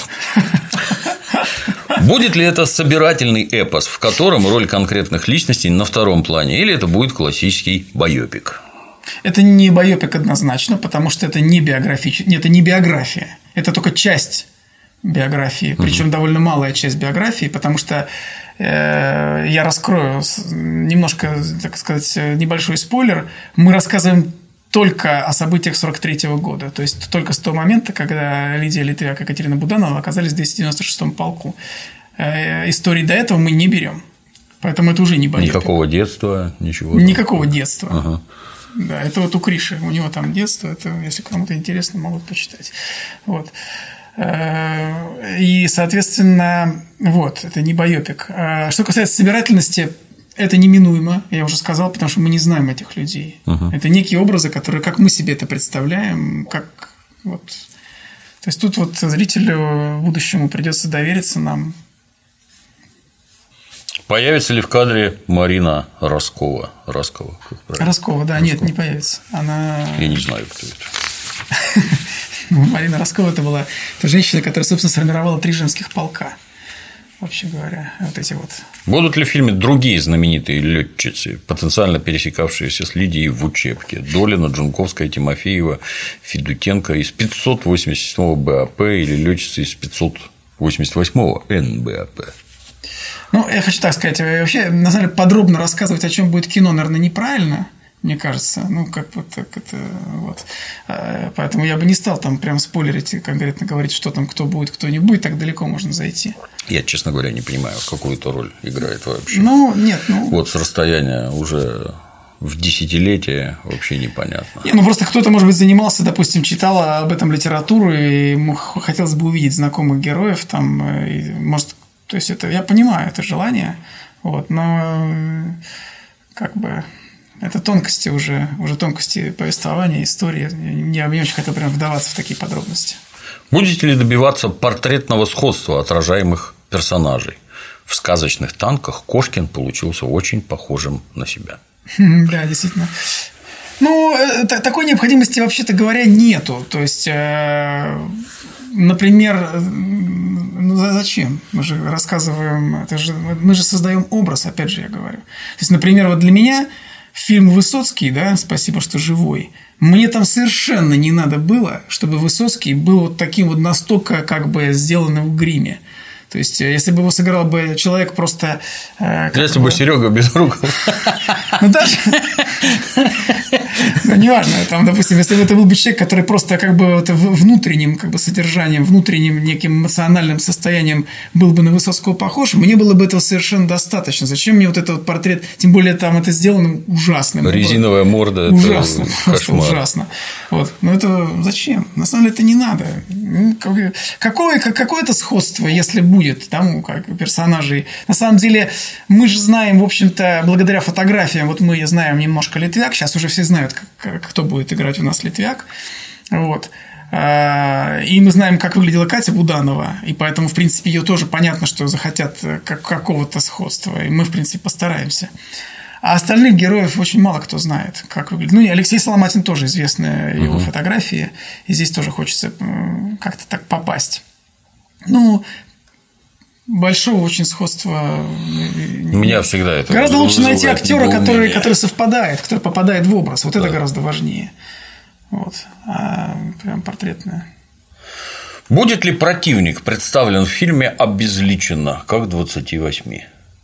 Будет ли это собирательный эпос, в котором роль конкретных личностей на втором плане, или это будет классический байопик? Это не байопик однозначно, потому что это не биография. Нет, это не биография. Это только часть биографии, причем угу. довольно малая часть биографии, потому что э, я раскрою немножко, так сказать, небольшой спойлер. Мы рассказываем только о событиях сорок третьего года, то есть только с того момента, когда Лидия Литвяк и Екатерина Буданова оказались в двести девяносто шестом полку. Э, истории до этого мы не берем, поэтому это уже не байопик. Никакого детства, ничего. Никакого детства. Ага. Да, это вот у Криши, у него там детство, это, если кому-то интересно, могут почитать. Вот. И, соответственно, вот, это не байопик. Что касается собирательности, это неминуемо, я уже сказал, потому что мы не знаем этих людей. Uh-huh. Это некие образы, которые, как мы себе это представляем, как вот. То есть тут вот зрителю будущему придется довериться нам. Появится ли в кадре Марина Роскова? Роскова, как правильно? Роскова, да, Роскова. Нет, не появится. Она. Я не знаю, кто это. Марина Роскова – это была та женщина, которая, собственно, сформировала три женских полка. Вообще говоря, вот эти вот. Будут ли в фильме другие знаменитые летчицы, потенциально пересекавшиеся с Лидией в учебке? Долина, Джунковская, Тимофеева, Федутенко из пятьсот восемьдесят седьмого БАП или летчицы из пятьсот восемьдесят восьмого эн бэ а пэ? Ну, я хочу так сказать, вообще, на самом деле, подробно рассказывать, о чем будет кино, наверное, неправильно. Мне кажется, ну, как вот так это вот. Поэтому я бы не стал там прям спойлерить и конкретно говорить, что там, кто будет, кто не будет, так далеко можно зайти. Я, честно говоря, не понимаю, какую это роль играет вообще. Ну, нет, ну. Вот с расстояния уже в десятилетие вообще непонятно. Не, ну, просто кто-то, может быть, занимался, допустим, читал об этом литературу, и ему хотелось бы увидеть знакомых героев там, и, может, то есть это, я понимаю это желание, вот, но как бы. Это тонкости уже, уже тонкости повествования, истории. Я не очень хотел прям вдаваться в такие подробности. Будете ли добиваться портретного сходства отражаемых персонажей? В сказочных танках Кошкин получился очень похожим на себя. Да, действительно. Ну, такой необходимости, вообще-то говоря, нету. То есть, например, ну зачем? Мы же рассказываем, это же, мы же создаем образ, опять же, я говорю. То есть, например, вот для меня фильм «Высоцкий», да, «Спасибо, что живой», мне там совершенно не надо было, чтобы Высоцкий был вот таким вот настолько как бы сделанным в гриме. То есть, если бы его сыграл бы человек просто… Э, если бы Серега Безруков. Ну, даже… Ну, неважно. Там, допустим, если бы это был бы человек, который просто как бы внутренним как бы содержанием, внутренним неким эмоциональным состоянием был бы на Высоцкого похож, мне было бы этого совершенно достаточно. Зачем мне вот этот вот портрет? Тем более, там это сделано ужасным. Резиновая морда. Ужасно. Просто ужасно. Вот. Но это зачем? На самом деле, это не надо. Какое, какое-то сходство, если будет будет там как персонажей. На самом деле, мы же знаем, в общем-то, благодаря фотографиям, вот мы знаем немножко Литвяк, сейчас уже все знают, как, кто будет играть у нас Литвяк. Вот. И мы знаем, как выглядела Катя Буданова, и поэтому, в принципе, ее тоже понятно, что захотят как, какого-то сходства, и мы, в принципе, постараемся. А остальных героев очень мало кто знает, как выглядит. Ну, и Алексей Соломатин тоже известны его угу. фотографии, и здесь тоже хочется как-то так попасть. Ну, большого очень сходства. У меня всегда это. Гораздо лучше найти актера, который, который совпадает, который попадает в образ. Вот да. это гораздо важнее. Вот. А прям портретная. Будет ли противник представлен в фильме обезличенно, как в двадцати восьми?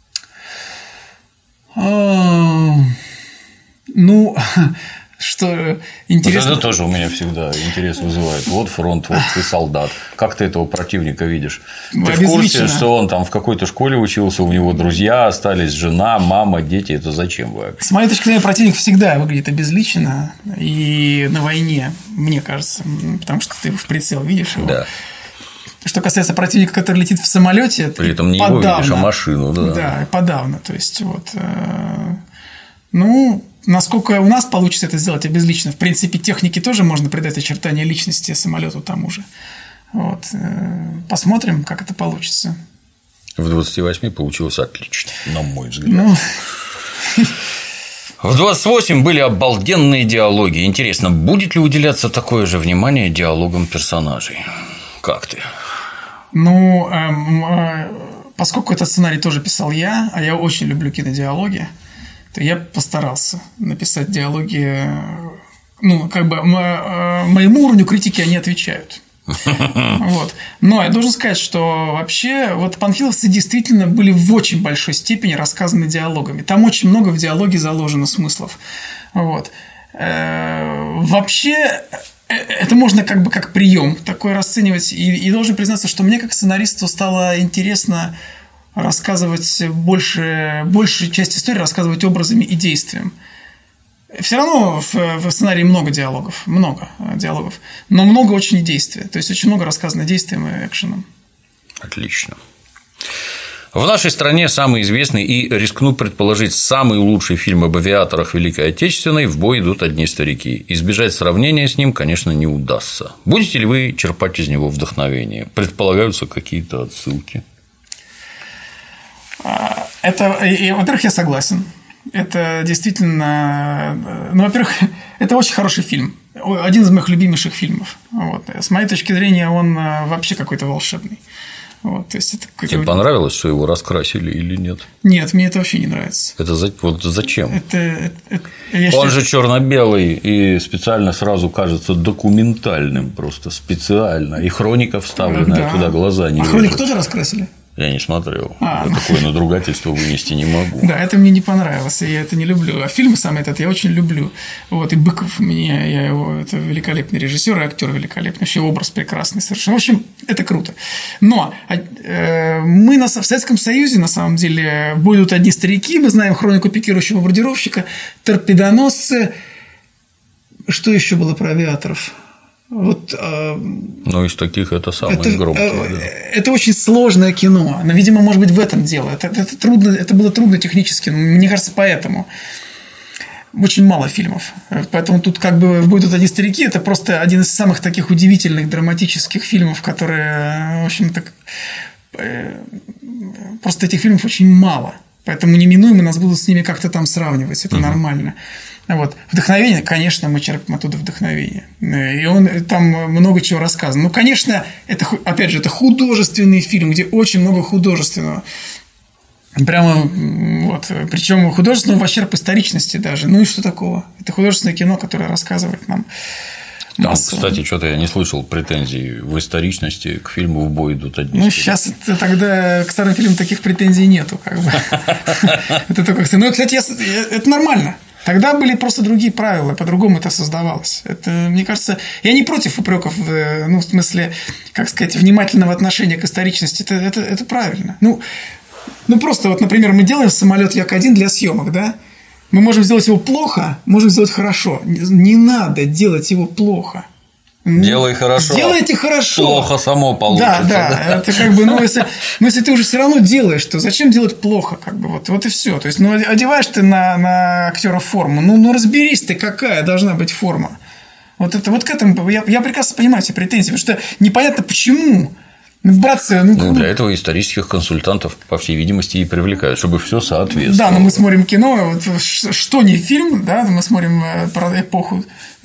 А, ну, что интересно. Вот это тоже у меня всегда интерес вызывает. Вот фронт, вот ты солдат. Как ты этого противника видишь? Ты в курсе, что он там в какой-то школе учился, у него друзья остались, жена, мама, дети. Это зачем вообще? С моей точки зрения, противник всегда выглядит обезличенно. И на войне, мне кажется, потому что ты в прицел видишь его. Да. Что касается противника, который летит в самолете, при этом не подавно, его видишь, а машину. Да, да подавно. То есть, вот, ну. Насколько у нас получится это сделать обезлично, в принципе, технике тоже можно придать очертания личности самолету тому же. Вот. Посмотрим, как это получится. В двадцати восьми получилось отлично, на мой взгляд. Ну... В двадцать восемь были обалденные диалоги. Интересно, будет ли уделяться такое же внимание диалогам персонажей? Как ты? Ну, поскольку этот сценарий тоже писал я, а я очень люблю кинодиалоги, я постарался написать диалоги, ну, как бы моему уровню критики они отвечают. Вот. Но я должен сказать, что вообще вот панфиловцы действительно были в очень большой степени рассказаны диалогами. Там очень много в диалоге заложено смыслов. Вот. Вообще это можно как бы как прием такой расценивать. И, и должен признаться, что мне как сценаристу стало интересно рассказывать больше, большую часть истории рассказывать образами и действием. Все равно в, в сценарии много диалогов, много диалогов, но много очень действия. То есть очень много рассказано действием и экшеном. Отлично. В нашей стране самый известный и, рискну предположить, самый лучший фильм об авиаторах Великой Отечественной «В бой идут одни старики». Избежать сравнения с ним, конечно, не удастся. Будете ли вы черпать из него вдохновение? Предполагаются какие-то отсылки? Это, и, во-первых, я согласен. Это действительно, ну, во-первых, это очень хороший фильм. Один из моих любимейших фильмов. Вот. С моей точки зрения, он вообще какой-то волшебный. Вот. То есть это тебе понравилось, что его раскрасили или нет? Нет, мне это вообще не нравится. Это за... вот зачем? Это, это, это... Я Он считаю... же черно-белый и специально сразу кажется документальным, просто специально. И хроника вставленная, да. Туда глаза не А вижу. хронику тоже раскрасили? Я не смотрел. А. Я такое надругательство вынести не могу. Да, это мне не понравилось, и я это не люблю. А фильм сам этот я очень люблю. Вот, и Быков мне, я его, это великолепный режиссер и актер великолепный. Вообще образ прекрасный совершенно. В общем, это круто. Но э, мы на, в Советском Союзе, на самом деле, будут одни старики. Мы знаем хронику пикирующего бомбардировщика, торпедоносцы. Что еще было про авиаторов? Вот, ну, из таких это самое это, громкое. Да. Это очень сложное кино. Но, видимо, может быть, в этом дело. Это, это, трудно, это было трудно технически. Но, мне кажется, поэтому. Очень мало фильмов. Поэтому тут как бы «В бой идут одни старики» – это просто один из самых таких удивительных драматических фильмов, которые, в общем-то, просто этих фильмов очень мало. Поэтому неминуемо нас будут с ними как-то там сравнивать. Это uh-huh. нормально. Вот. Вдохновение, конечно, мы черпаем оттуда вдохновение. И он, там много чего рассказано. Ну, конечно, это, опять же, это художественный фильм, где очень много художественного. Прямо вот. Причем художественного в ущерб историчности даже. Ну и что такого? Это художественное кино, которое рассказывает нам. Там, кстати, что-то я не слышал претензий в историчности к фильму «В бой идут одни старики». Ну, сейчас это, тогда к старым фильмам таких претензий нету. Как бы. Это только... Ну, кстати, это нормально. Тогда были просто другие правила, по-другому это создавалось. Это, мне кажется, я не против упреков, ну, в смысле, как сказать, внимательного отношения к историчности. Это, это, это правильно. Ну, ну, просто вот, например, мы делаем самолет Як один для съемок, да? Мы можем сделать его плохо, можем сделать хорошо. Не надо делать его плохо. Делай хорошо. Делайте хорошо. Плохо само получится. Да, да. Это как бы, ну, если, ну, если ты уже все равно делаешь, то зачем делать плохо? Как бы, вот, вот и все. То есть, ну, одеваешь ты на, на актера форму. Ну, ну, разберись ты, какая должна быть форма. Вот это вот к этому я, я прекрасно понимаю эти претензии, потому что непонятно почему. Братцы, ну, ну, для этого исторических консультантов, по всей видимости, и привлекают, чтобы все соответствовало. Да, но мы смотрим кино, вот, что не фильм, да, мы смотрим про эпоху.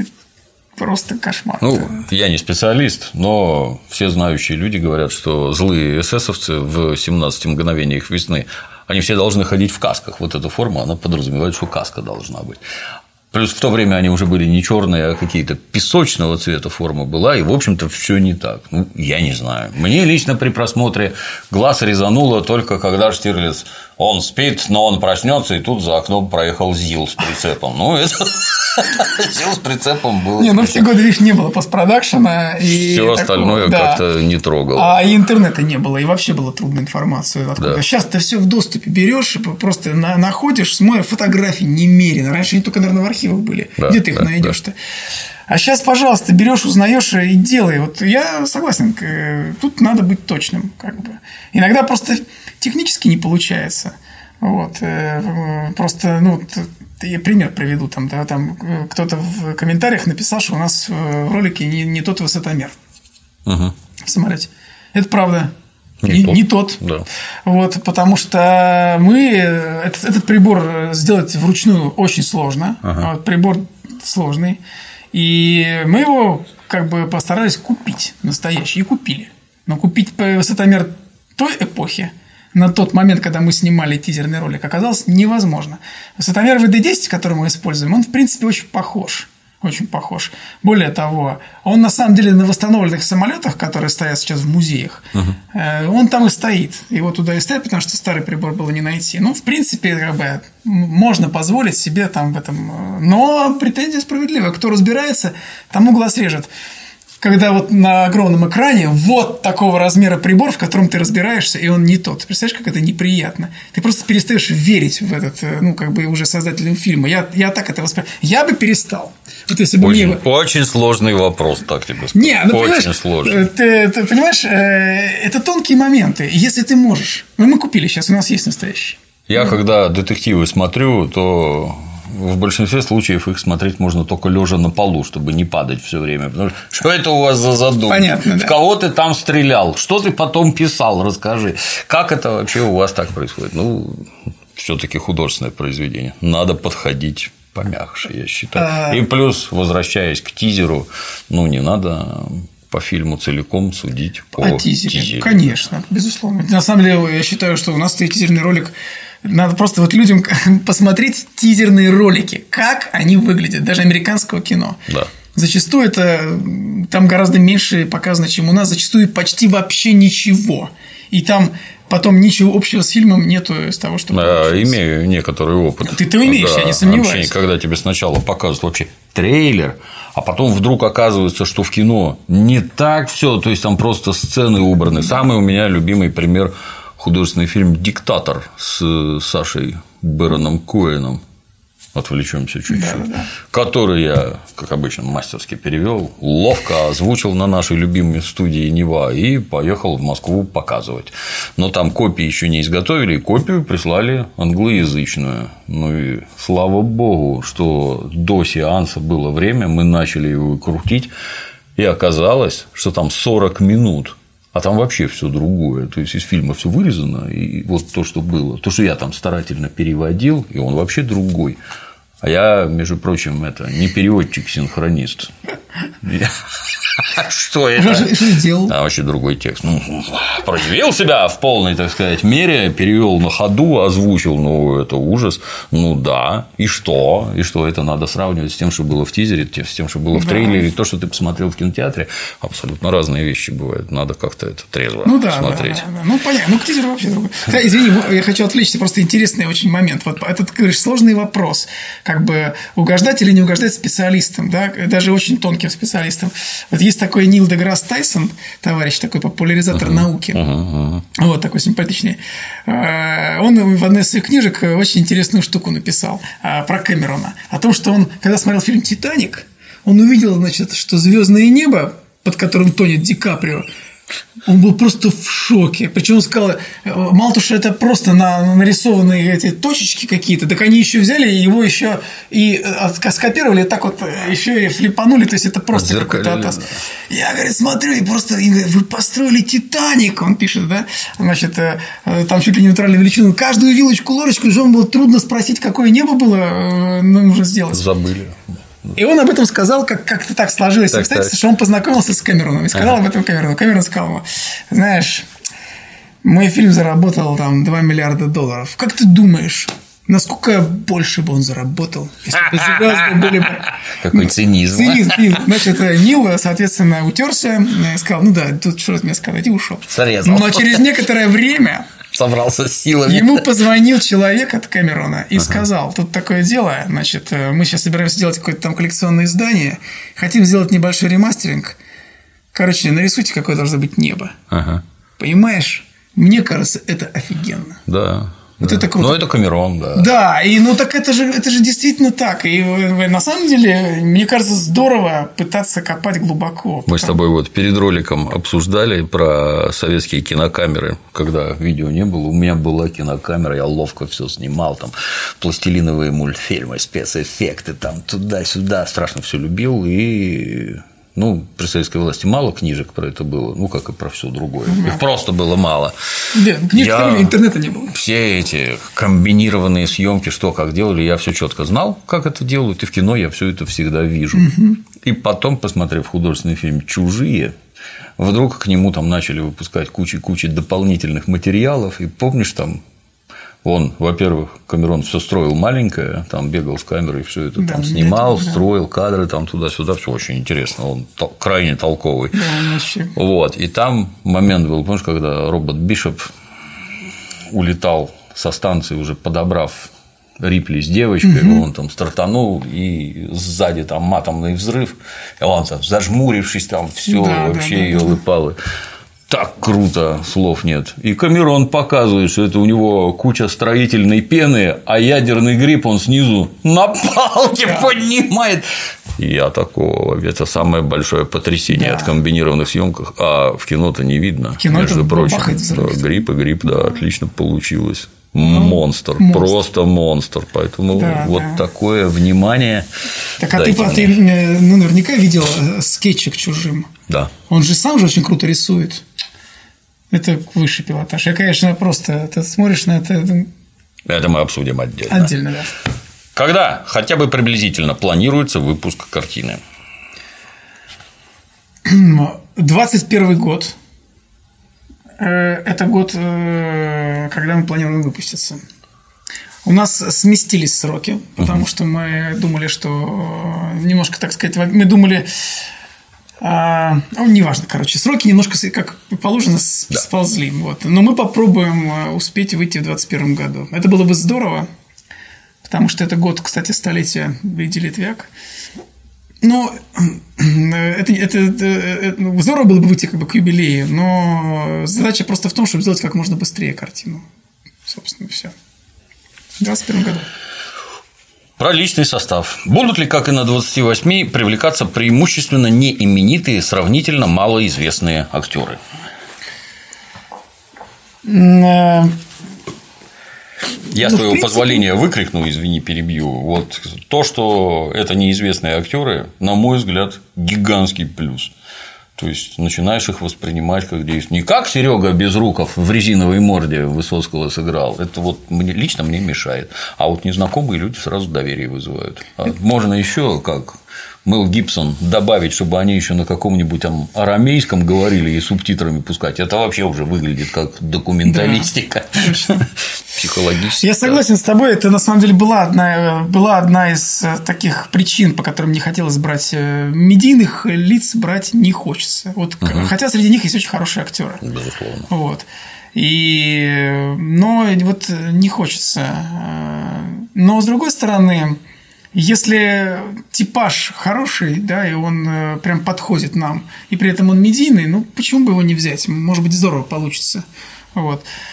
Просто кошмар. Ну, я не специалист, но все знающие люди говорят, что злые эсэсовцы в семнадцати мгновениях весны, они все должны ходить в касках. Вот эта форма, она подразумевает, что каска должна быть. Плюс в то время они уже были не черные, а какие-то песочного цвета форма была, и, в общем-то, все не так. Ну, я не знаю. Мне лично при просмотре глаз резануло только когда Штирлиц, он спит, но он проснется, и тут за окном проехал ЗИЛ с прицепом. Ну, это ЗИЛ с прицепом был. Не, ну в те годы, видишь, не было постпродакшена. Все остальное как-то не трогало. А и интернета не было, и вообще было трудно информацию откуда. Сейчас ты все в доступе берешь, просто находишь, смотришь фотографии немерено. Раньше они только, наверное, в архивах были. Где ты их найдешь-то? А сейчас, пожалуйста, берешь, узнаешь и делай. Вот я согласен, тут надо быть точным, как бы. Иногда просто технически не получается. Вот. Просто, ну, я пример приведу. Там, да, там кто-то в комментариях написал, что у нас в ролике не, не тот высотомер угу. в самолете. Это правда. Не, не тот. Не тот. Да. Вот, потому что мы этот, этот прибор сделать вручную очень сложно. Ага. Вот, прибор сложный. И мы его как бы постарались купить настоящий. И купили. Но купить высотомер той эпохи на тот момент, когда мы снимали тизерный ролик, оказалось невозможно. Высотомер вэ дэ десять, который мы используем, он, в принципе, очень похож. Очень похож. Более того, он на самом деле на восстановленных самолетах, которые стоят сейчас в музеях, uh-huh. он там и стоит. Его туда и ставят, потому что старый прибор было не найти. Ну, в принципе, как бы, можно позволить себе там в этом. Но претензия справедливая. Кто разбирается, тому глаз режет. Когда вот на огромном экране вот такого размера прибор, в котором ты разбираешься, и он не тот. Ты представляешь, как это неприятно? Ты просто перестаешь верить в этот, ну, как бы уже создателям фильма. Я, я так это воспринимаю. Я бы перестал. Вот если бы очень, мне... очень сложный вопрос, так тебе скажу. Не, ну, очень сложный. Ты, ты понимаешь, это тонкие моменты. Если ты можешь. Ну, мы купили сейчас, у нас есть настоящий. Я, да. когда детективы смотрю, то... В большинстве случаев их смотреть можно только лежа на полу, чтобы не падать все время. Потому что, что это у вас за задумка? Понятно, да. В кого ты там стрелял? Что ты потом писал? Расскажи. Как это вообще у вас так происходит? Ну, все-таки художественное произведение. Надо подходить помягче, я считаю. И плюс, возвращаясь к тизеру, ну, не надо по фильму целиком судить по а тизере. тизеру. Конечно, безусловно. На самом деле, я считаю, что у нас стоит тизерный ролик. Надо просто вот людям посмотреть тизерные ролики, как они выглядят, даже американского кино. Да. Зачастую это там гораздо меньше показано, чем у нас, зачастую почти вообще ничего. И там потом ничего общего с фильмом нету из того, что да, имею некоторый опыт. Ты-то умеешь, да, я не сомневаюсь. Вообще, когда тебе сначала показывают вообще трейлер, а потом вдруг оказывается, что в кино не так все, то есть там просто сцены убраны. Самый у меня любимый пример – художественный фильм «Диктатор» с Сашей Бероном Коэном. Отвлечемся чуть-чуть. Да, да. Который я, как обычно, мастерски перевел, ловко озвучил на нашей любимой студии Нева и поехал в Москву показывать. Но там копии еще не изготовили, и копию прислали англоязычную. Ну и слава богу, что до сеанса было время, мы начали его крутить, и оказалось, что там сорок минут. А там вообще все другое. То есть из фильма все вырезано, и вот то, что было. То, что я там старательно переводил, и он вообще другой. А я, между прочим, это не переводчик-синхронист. Что это? Что ты делал? А вообще другой текст. Ну, проявил себя в полной, так сказать, мере, перевел на ходу, озвучил, ну, это ужас. Ну да. И что? И что это надо сравнивать с тем, что было в тизере, с тем, что было в трейлере, и то, что ты посмотрел в кинотеатре. Абсолютно разные вещи бывают. Надо как-то это трезво ну, да, смотреть. Да, да, да. Ну, понятно. Ну, к тизеру вообще другой. Да, извини, я хочу отвлечься. Просто интересный очень момент. Вот этот, говоришь, сложный вопрос. Как бы угождать или не угождать специалистам, да, даже очень тонким специалистам. Вот есть такой Нил Деграсс Тайсон, товарищ такой популяризатор uh-huh, науки, uh-huh, uh-huh. вот такой симпатичный. Он в одной из своих книжек очень интересную штуку написал про Кэмерона, о том, что он, когда смотрел фильм «Титаник», он увидел, значит, что звездное небо, под которым тонет Ди Каприо, он был просто в шоке. Причем он сказал, мало того, что это просто на, нарисованные эти точечки какие-то, так они еще взяли его еще и скопировали, так вот еще и флипанули. То есть это просто какой-то атас. Я, говорит, смотрю, и просто и, говорит, вы построили Титаник, он пишет, да, значит, там чуть ли не натуральную величину. Каждую вилочку, ложечку, же он было трудно спросить, какое небо было нужно сделать. Забыли. И он об этом сказал, как как-то так сложилось обстоятельства, что он познакомился с Кэмероном и сказал ага. об этом Кэмерону. Кэмерон сказал ему: знаешь, мой фильм заработал там два миллиарда долларов. Как ты думаешь, насколько больше бы он заработал, если бы звезды были бы... Какой цинизм. Цинизм. Значит, Нил, соответственно, утерся и сказал: ну да, тут что мне сказать, и ушел. Срезал. Но через некоторое время... Собрался с силами. Ему позвонил человек от Кэмерона и ага. сказал: тут такое дело, значит, мы сейчас собираемся сделать какое-то там коллекционное издание, хотим сделать небольшой ремастеринг. Короче, нарисуйте, какое должно быть небо. Ага. Понимаешь? Мне кажется, это офигенно. Да. Вот да. это круто. Ну, это Камерон, да. Да, и ну так это же, это же действительно так. И на самом деле, мне кажется, здорово пытаться копать глубоко. Мы с тобой вот перед роликом обсуждали про советские кинокамеры, когда видео не было. У меня была кинокамера, я ловко все снимал, там пластилиновые мультфильмы, спецэффекты, там туда-сюда, страшно все любил. И ну, при советской власти мало книжек про это было, ну, как и про все другое. Угу. Их просто было мало. Да, книжек я... интернета не было. Все эти комбинированные съемки, что как делали, я все четко знал, как это делают, и в кино я все это всегда вижу. Угу. И потом, посмотрев художественный фильм «Чужие», вдруг к нему там начали выпускать кучу-кучу дополнительных материалов, и помнишь, там он, во-первых, Камерон все строил маленькое, там бегал с камерой, все это да, там снимал, это, да. строил кадры там туда-сюда, все очень интересно, он крайне толковый. Да, вот, и там момент был, помнишь, когда робот Бишоп улетал со станции, уже подобрав Рипли с девочкой, угу. он там стартанул, и сзади там атомный взрыв, и он там, зажмурившись, там все да, вообще да, да, елы-палы. Да. Так круто, слов нет. И Камерон показывает, что это у него куча строительной пены, а ядерный гриб он снизу на палке да. поднимает. И я такого, это самое большое потрясение да. от комбинированных съемках, а в кино-то не видно. В кино между прочим, да, гриб и гриб, да, отлично получилось. Монстр, монстр, просто монстр. Поэтому да, вот да. такое внимание. Так, а ты, ты ну, наверняка видел скетчи к «Чужим». Да. Он же сам же очень круто рисует. Это высший пилотаж. Я, конечно, просто ты смотришь на это. Это мы обсудим отдельно. Отдельно, да. Когда хотя бы приблизительно планируется выпуск картины? двадцать первый год. Это год, когда мы планируем выпуститься. У нас сместились сроки, потому uh-huh. что мы думали, что немножко, так сказать, мы думали. А, ну, неважно, короче, сроки немножко, как положено, да. сползли. Вот. Но мы попробуем успеть выйти в двадцать первом году. Это было бы здорово, потому что это год, кстати, столетия Лидии Литвяк. Но это, это, это, это здорово было бы выйти как бы к юбилею, но задача просто в том, чтобы сделать как можно быстрее картину. Собственно, все. В двадцать первом году. Про личный состав. Будут ли, как и на двадцати восьми, привлекаться преимущественно неименитые, сравнительно малоизвестные актеры? Я, ну, с твоего принципе... позволения, выкрикну, извини, перебью. Вот то, что это неизвестные актеры, на мой взгляд, гигантский плюс. То есть начинаешь их воспринимать как действия. Не как Серега Безруков в резиновой морде Высоцкого сыграл. Это вот мне, лично мне мешает. А вот незнакомые люди сразу доверие вызывают. А можно еще как Мэл Гибсон добавить, чтобы они еще на каком-нибудь там арамейском говорили и субтитрами пускать. Это вообще уже выглядит как документалистика. Да. Психологически. Я согласен с тобой. Это на самом деле была одна, была одна из таких причин, по которым не хотелось брать медийных лиц, брать не хочется. Вот, угу. Хотя среди них есть очень хорошие актеры. Безусловно. Вот. И... Но вот не хочется. Но с другой стороны, если типаж хороший, да, и он прям подходит нам, и при этом он медийный, ну почему бы его не взять? Может быть, здорово получится. Вот.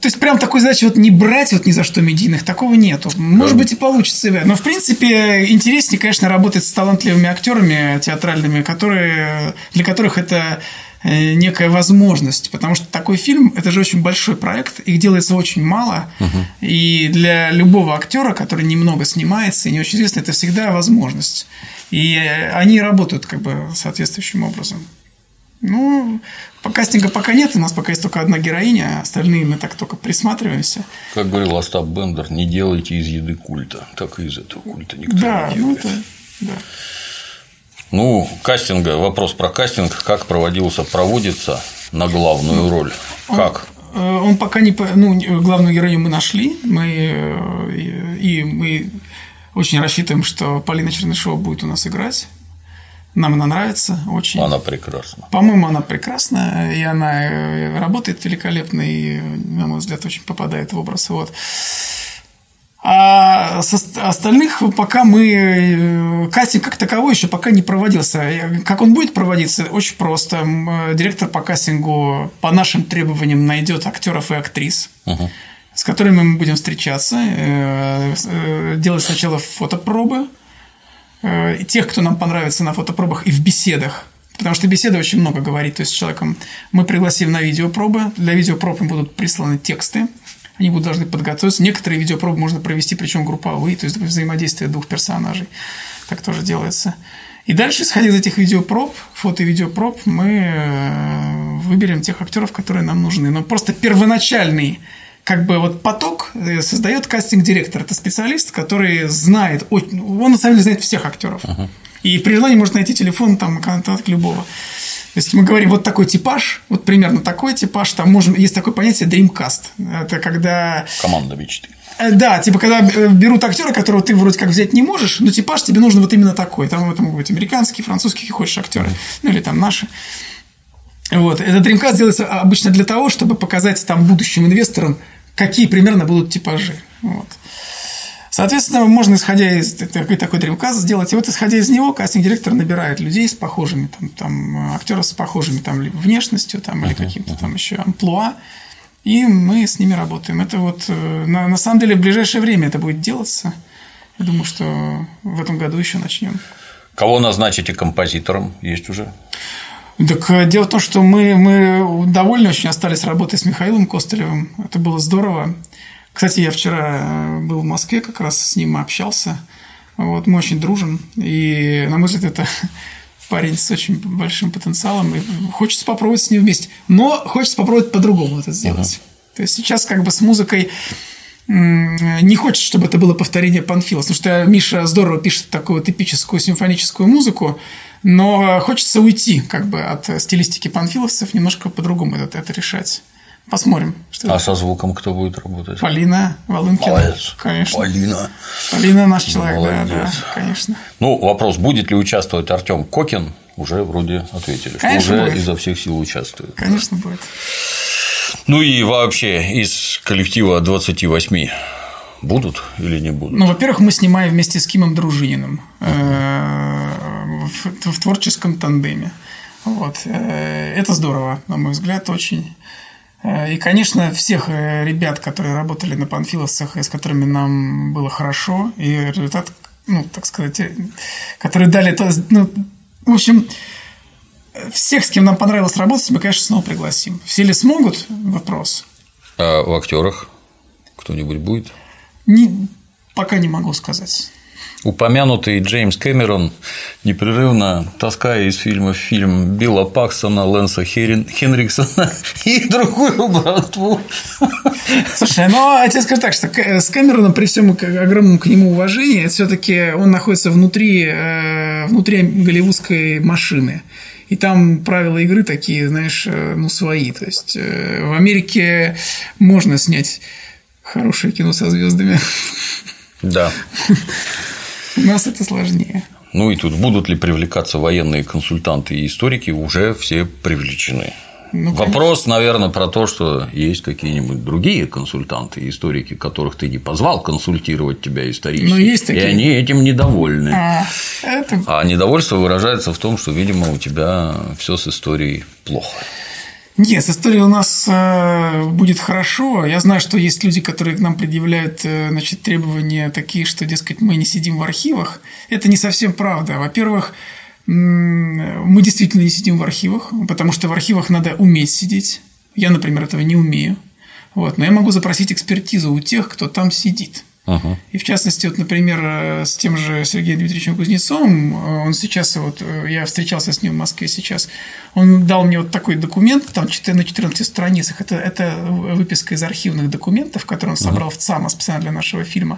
То есть, прям такой задачи вот не брать вот ни за что медийных, такого нету. Может быть, и получится. Но, в принципе, интереснее, конечно, работать с талантливыми актерами театральными, которые, для которых это некая возможность. Потому что такой фильм – это же очень большой проект, их делается очень мало. Угу. И для любого актера, который немного снимается и не очень известный, это всегда возможность. И они работают как бы соответствующим образом. Ну, по кастинга пока нет, у нас пока есть только одна героиня, остальные мы так только присматриваемся. Как говорил Остап Бендер, не делайте из еды культа, так и из этого культа никто да, не делает. Ну, это, да. Ну, кастинга, вопрос про кастинг, как проводился, проводится на главную роль, как? Он, он пока не… Ну, главную героиню мы нашли, мы, и мы очень рассчитываем, что Полина Чернышева будет у нас играть. Нам она нравится очень. Она прекрасна. По-моему, она прекрасна, и она работает великолепно, и, на мой взгляд, очень попадает в образ. Вот. А со остальных пока мы… Кастинг как таковой еще пока не проводился. Как он будет проводиться? Очень просто. Директор по кастингу по нашим требованиям найдет актеров и актрис, угу. с которыми мы будем встречаться, делать сначала фотопробы. Тех, кто нам понравится на фотопробах и в беседах. Потому что беседа очень много говорит. То есть, с человеком мы пригласим на видеопробы. Для видеопроб им будут присланы тексты. Они будут должны подготовиться. Некоторые видеопробы можно провести, причем групповые, то есть взаимодействие двух персонажей. Так тоже делается. И дальше, исходя из этих видеопроб, фото и видеопроб, мы выберем тех актеров, которые нам нужны. Но просто первоначальный как бы вот поток создает кастинг-директор. Это специалист, который знает, он на самом деле знает всех актеров. Uh-huh. И при желании может найти телефон, там, контакт любого. Если мы говорим вот такой типаж, вот примерно такой типаж, там можем, есть такое понятие Dreamcast. Это когда… Команда мечты. Да, типа, когда берут актера, которого ты вроде как взять не можешь, но типаж тебе нужен вот именно такой. Там это могут быть американские, французские, какие хочешь актеры. Uh-huh. Ну, или там наши. Вот. Этот Dreamcast делается обычно для того, чтобы показать там будущим инвесторам, какие примерно будут типажи. Вот. Соответственно, можно, исходя из такой, такой Dreamcast, сделать. И вот, исходя из него, кастинг-директор набирает людей с похожими, там, там, актеров с похожими там, внешностью там, или каким-то там еще амплуа. И мы с ними работаем. Это вот, на, на самом деле, в ближайшее время это будет делаться. Я думаю, что в этом году еще начнем. Кого назначите композитором? Есть уже? Так дело в том, что мы, мы довольны очень остались работой с Михаилом Костылевым. Это было здорово. Кстати, я вчера был в Москве, как раз с ним общался. Вот, мы очень дружим. И, на мой взгляд, это парень с очень большим потенциалом. И хочется попробовать с ним вместе. Но хочется попробовать по-другому это сделать. Uh-huh. То есть сейчас как бы с музыкой не хочется, чтобы это было повторение Панфилова. Потому что Миша здорово пишет такую вот эпическую симфоническую музыку. Но хочется уйти как бы от стилистики панфиловцев, немножко по-другому это, это решать. Посмотрим. Что а со звуком кто будет работать? Полина Волынкина. Молодец. Конечно. Полина. Полина наш человек, да, да, конечно. Ну, вопрос, будет ли участвовать Артём Кокин, уже вроде ответили, конечно, что уже будет. Изо всех сил участвует. Конечно, будет. Ну и вообще из коллектива двадцати восьми будут или не будут? Ну, во-первых, мы снимаем вместе с Кимом Дружининым в творческом тандеме. Вот. Это здорово, на мой взгляд, очень. И, конечно, всех ребят, которые работали на панфиловцах, и с которыми нам было хорошо, и результат, ну, так сказать, которые дали… Ну, в общем, всех, с кем нам понравилось работать, мы, конечно, снова пригласим. Все ли смогут? Вопрос. А в актерах кто-нибудь будет? Не, пока не могу сказать. Упомянутый Джеймс Кэмерон, непрерывно таская из фильма в фильм Билла Пакстона, Лэнса Хенриксона и другую братву. Слушай, ну, я тебе скажу так, что с Кэмероном, при всем огромном к нему уважении, все-таки он находится внутри, внутри голливудской машины. И там правила игры такие, знаешь, ну, свои. То есть в Америке можно снять хорошее кино со звездами. Да. У нас это сложнее. Ну и тут будут ли привлекаться военные консультанты и историки, уже все привлечены. Ну, вопрос, наверное, про то, что есть какие-нибудь другие консультанты и историки, которых ты не позвал консультировать тебя исторически. Ну, есть такие. И они этим недовольны. А, это... а недовольство выражается в том, что, видимо, у тебя все с историей плохо. Нет, с историей у нас э, будет хорошо. Я знаю, что есть люди, которые к нам предъявляют э, значит, требования такие, что, дескать, мы не сидим в архивах. Это не совсем правда. Во-первых, мы действительно не сидим в архивах, потому что в архивах надо уметь сидеть. Я, например, этого не умею. Вот. Но я могу запросить экспертизу у тех, кто там сидит. Uh-huh. И в частности, вот, например, с тем же Сергеем Дмитриевичем Кузнецовым, он сейчас, вот, я встречался с ним в Москве сейчас, он дал мне вот такой документ, там на четырнадцати страницах, это, это выписка из архивных документов, которые он собрал uh-huh. в ЦАМа специально для нашего фильма,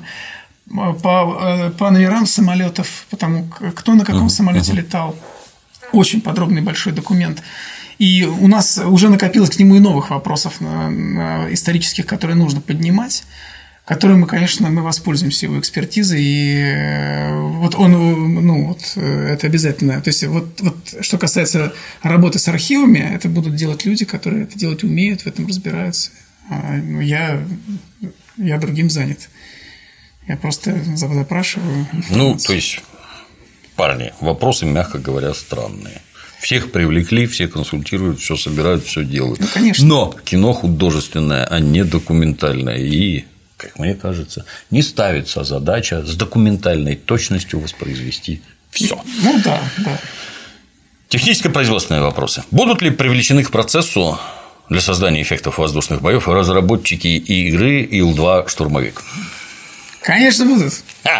по, по номерам самолетов, потому кто на каком uh-huh. самолете uh-huh. летал, очень подробный большой документ. И у нас уже накопилось к нему и новых вопросов исторических, которые нужно поднимать, которые мы, конечно, мы воспользуемся его экспертизой, и вот он, ну, вот это обязательно. То есть, вот, вот что касается работы с архивами, это будут делать люди, которые это делать умеют, в этом разбираются. А я, я другим занят. Я просто запрашиваю. Ну, то есть, парни, вопросы, мягко говоря, странные. Всех привлекли, все консультируют, все собирают, все делают. Ну, конечно. Но кино художественное, а не документальное. И, как мне кажется, не ставится задача с документальной точностью воспроизвести все. Ну да, да. Техническо-производственные вопросы. Будут ли привлечены к процессу для создания эффектов воздушных боев разработчики игры Ил два «Штурмовик»? Конечно, будут.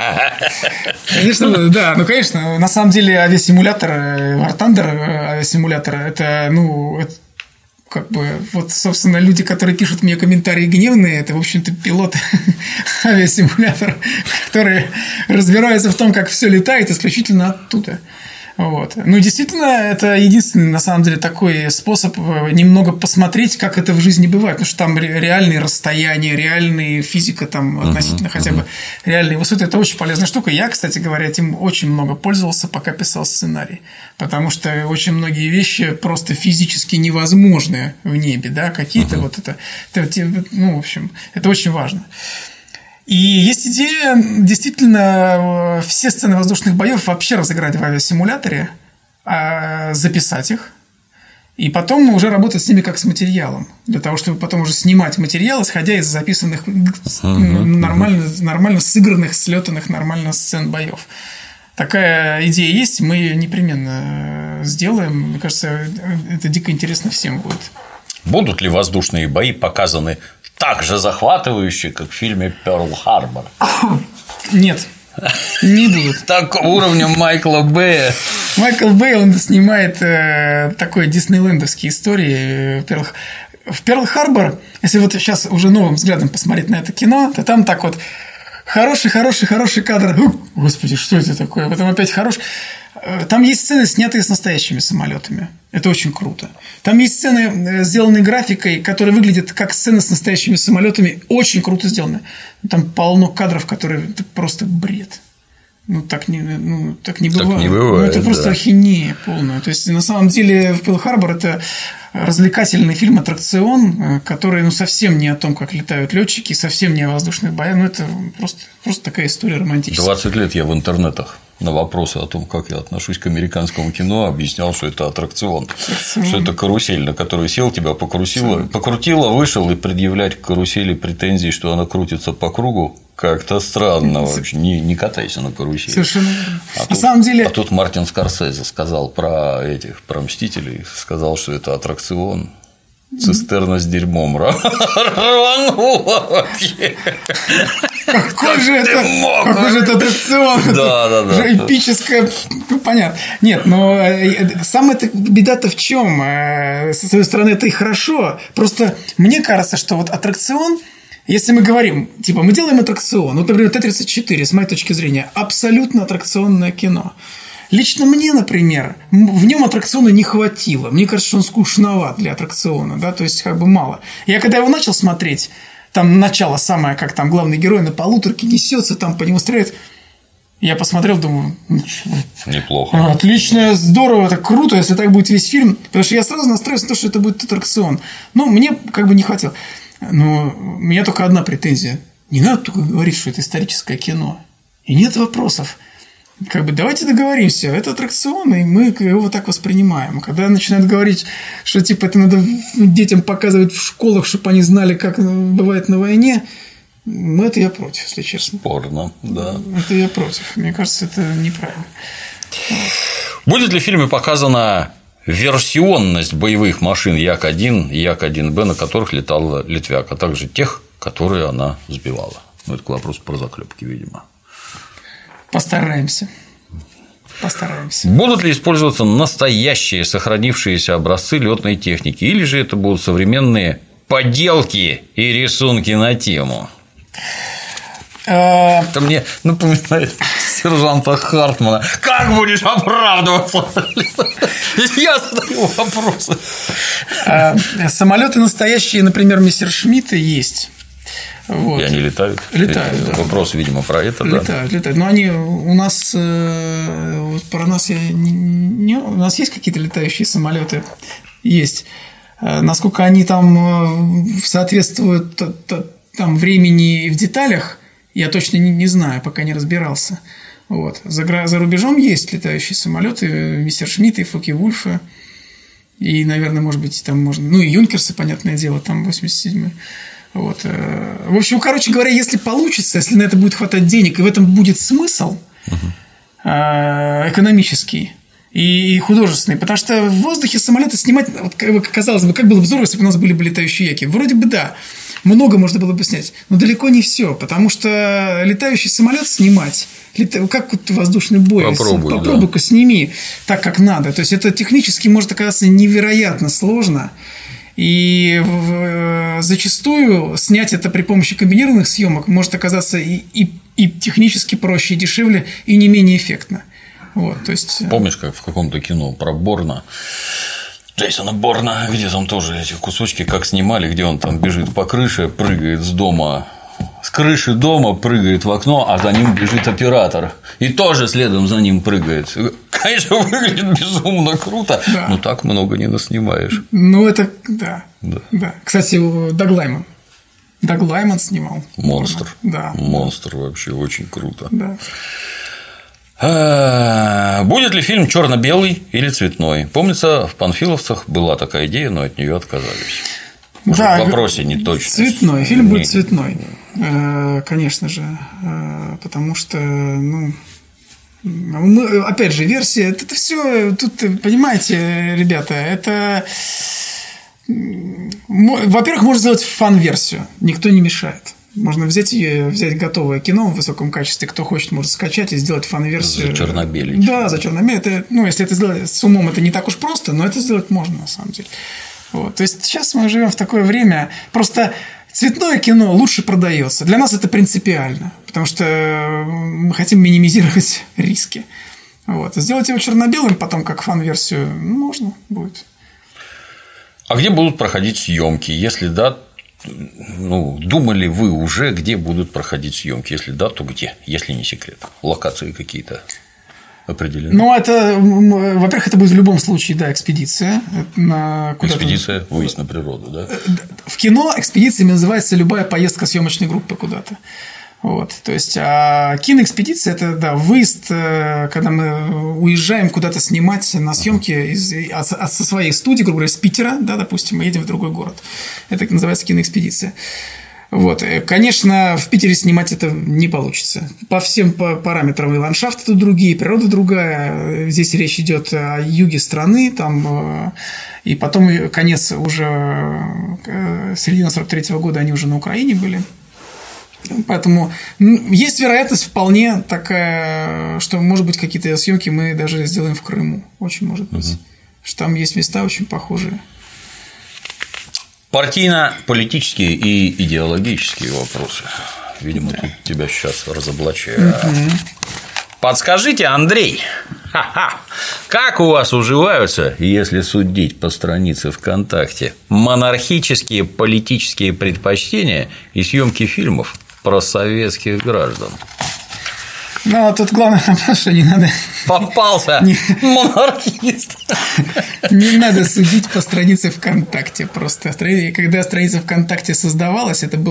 Конечно, будут, да. Ну, конечно, на самом деле авиасимулятор, War Thunder авиасимулятор, это, ну, это как бы, вот, собственно, люди, которые пишут мне комментарии гневные, это, в общем-то, пилоты авиасимулятора, которые разбираются в том, как все летает исключительно оттуда. Вот. Ну, действительно, это единственный, на самом деле, такой способ немного посмотреть, как это в жизни бывает. Потому что там реальные расстояния, реальная физика там, относительно uh-huh, хотя uh-huh. бы реальные высоты. Это очень полезная штука. Я, кстати говоря, этим очень много пользовался, пока писал сценарий. Потому что очень многие вещи просто физически невозможны в небе. Да? Какие-то uh-huh. вот это, это. Ну, в общем, это очень важно. И есть идея действительно все сцены воздушных боев вообще разыграть в авиасимуляторе, записать их, и потом уже работать с ними как с материалом, для того, чтобы потом уже снимать материал, исходя из записанных нормально, нормально сыгранных, слетанных нормально сцен боев. Такая идея есть, мы ее непременно сделаем. Мне кажется, это дико интересно всем будет. Будут ли воздушные бои показаны так же захватывающе, как в фильме «Перл Харбор»? Нет, не будут. Так уровня Майкла Бэя. Майкл Бэй, он снимает э, такой диснейлендовские истории. Перл... В «Перл Харбор», если вот сейчас уже новым взглядом посмотреть на это кино, то там так вот хороший, хороший, хороший кадр. Господи, что это такое? Потом опять хороший. Там есть сцены, снятые с настоящими самолетами. Это очень круто. Там есть сцены, сделанные графикой, которые выглядят как сцены с настоящими самолетами. Очень круто сделаны. Там полно кадров, которые это просто бред. Ну, так не, ну, так не бывает. Так не бывает, ну, это просто да. ахинея полная. То есть, на самом деле, в «Перл Харбор» это развлекательный фильм-аттракцион, который ну, совсем не о том, как летают летчики, совсем не о воздушных боях. Ну, это просто, просто такая история романтическая. двадцать лет я в интернетах на вопросы о том, как я отношусь к американскому кино, объяснял, что это аттракцион, аттракцион. Что это карусель, на которую сел, тебя покрутило, покрутило, вышел, и предъявлять к карусели претензии, что она крутится по кругу, как-то странно вообще. Не, не катайся на карусели. Совершенно верно. А на тут, самом деле... а тут Мартин Скорсезе сказал про этих, про Мстителей, сказал, что это аттракцион. Цистерна с дерьмом рванула вообще. Какой же это, какой же это аттракцион? Да, да, да. Эпическое, ну, понятно. Нет, но самая беда-то в чем? С своей стороны, это и хорошо. Просто мне кажется, что вот аттракцион, если мы говорим, типа, мы делаем аттракцион, вот, например, Т тридцать четыре, с моей точки зрения, абсолютно аттракционное кино. Лично мне, например, в нем аттракциона не хватило. Мне кажется, что он скучноват для аттракциона, да, то есть как бы мало. Я когда его начал смотреть, там начало самое, как там главный герой на полуторке несется, там по нему стреляет. Я посмотрел, думаю, неплохо. Отлично, здорово, это круто, если так будет весь фильм. Потому что я сразу настроился на то, что это будет аттракцион. Но мне как бы не хватило. Но у меня только одна претензия. Не надо только говорить, что это историческое кино. И нет вопросов. Как бы давайте договоримся, это аттракцион, и мы его вот так воспринимаем. Когда начинают говорить, что типа это надо детям показывать в школах, чтобы они знали, как бывает на войне, это я против, если честно. Спорно, да. Это я против. Мне кажется, это неправильно. Будет ли в фильме показана версионность боевых машин Як один и Як один Б, на которых летала Литвяк, а также тех, которые она сбивала? Ну, это к вопросу про заклепки, видимо. Постараемся. Постараемся. Будут ли использоваться настоящие сохранившиеся образцы летной техники, или же это будут современные поделки и рисунки на тему? Это мне напоминает сержанта Хартмана. Как будешь оправдываться? Я задаю вопросы. Самолеты настоящие, например, Мессершмитты есть. Вот. И они летают? Летают, да. Вопрос, видимо, про это, летают, да? Летают, но они у нас, вот про нас, я не, не, у нас есть какие-то летающие самолеты? Есть. Насколько они там соответствуют там времени и в деталях, я точно не, не знаю, пока не разбирался. Вот. За, за рубежом есть летающие самолеты, Мессершмитты, Фокке-Вульфы. И, наверное, может быть, там можно. Ну, и Юнкерсы, понятное дело, там восемьдесят седьмой. Вот. В общем, короче говоря, если получится, если на это будет хватать денег, и в этом будет смысл экономический и художественный, потому что в воздухе самолеты снимать, вот, казалось бы, как было бы здорово, если бы у нас были бы летающие яки. Вроде бы да, много можно было бы снять, но далеко не все, потому что летающий самолет снимать, как вот воздушный бой, попробуй, попробуй-ка да. сними так, как надо. То есть это технически может оказаться невероятно сложно. И зачастую снять это при помощи комбинированных съемок может оказаться и, и, и технически проще, и дешевле, и не менее эффектно. Вот, то есть... Помнишь, как в каком-то кино про Борна, Джейсона Борна, где там тоже эти кусочки как снимали, где он там бежит по крыше, прыгает с дома, с крыши дома прыгает в окно, а за ним бежит оператор. И тоже следом за ним прыгает. Конечно, выглядит безумно круто, да. Но так много не наснимаешь. Ну, это да. Да. да. Кстати, Даг Лайман. Даг Лайман снимал. Монстр. Да. Монстр вообще очень круто. Да. Будет ли фильм черно-белый или цветной? Помнится, в «Панфиловцах» была такая идея, но от нее отказались. Может, да, в вопросе не точно. Цветной. Фильм будет цветной. Конечно же. Потому что, ну. Мы, опять же, версия. Это, это все. Тут, понимаете, ребята, это. Во-первых, можно сделать фан-версию. Никто не мешает. Можно взять ее, взять готовое кино в высоком качестве. Кто хочет, может скачать и сделать фан-версию. За черно-белый. Да, за черно-белый. Это, ну, если это сделать с умом, это не так уж просто, но это сделать можно, на самом деле. Вот. То есть сейчас мы живем в такое время. Просто цветное кино лучше продается. Для нас это принципиально, потому что мы хотим минимизировать риски. Вот. Сделать его черно-белым потом как фан-версию можно будет. А где будут проходить съемки? Если да, ну, думали вы уже, где будут проходить съемки? Если да, то где? Если не секрет. Локации какие-то определены? Ну, это, во-первых, это будет в любом случае, да, экспедиция. На экспедиция, выезд на природу, да? В кино экспедициями называется любая поездка съемочной группы куда-то. Вот, то есть, а киноэкспедиция – это, да, выезд, когда мы уезжаем куда-то снимать на съемки из, от, от, со своей студии, грубо говоря, из Питера, да, допустим, мы едем в другой город. Это называется киноэкспедиция. Вот. Конечно, в Питере снимать это не получится. По всем параметрам и ландшафты тут другие, природа другая. Здесь речь идет о юге страны, там, и потом конец уже середина сорок третьего года они уже на Украине были. Поэтому есть вероятность вполне такая, что, может быть, какие-то съемки мы даже сделаем в Крыму. Очень может быть. Угу. Что там есть места очень похожие. Партийно-политические и идеологические вопросы. Видимо, да. Тут тебя сейчас разоблачают. Угу. Подскажите, Андрей, ха-ха, как у вас уживаются, если судить по странице ВКонтакте, монархические политические предпочтения и съемки фильмов про советских граждан? Ну, тут главное вопрос, что не надо. Попался не... монархист. Не надо судить по странице ВКонтакте. Просто когда страница ВКонтакте создавалась, это был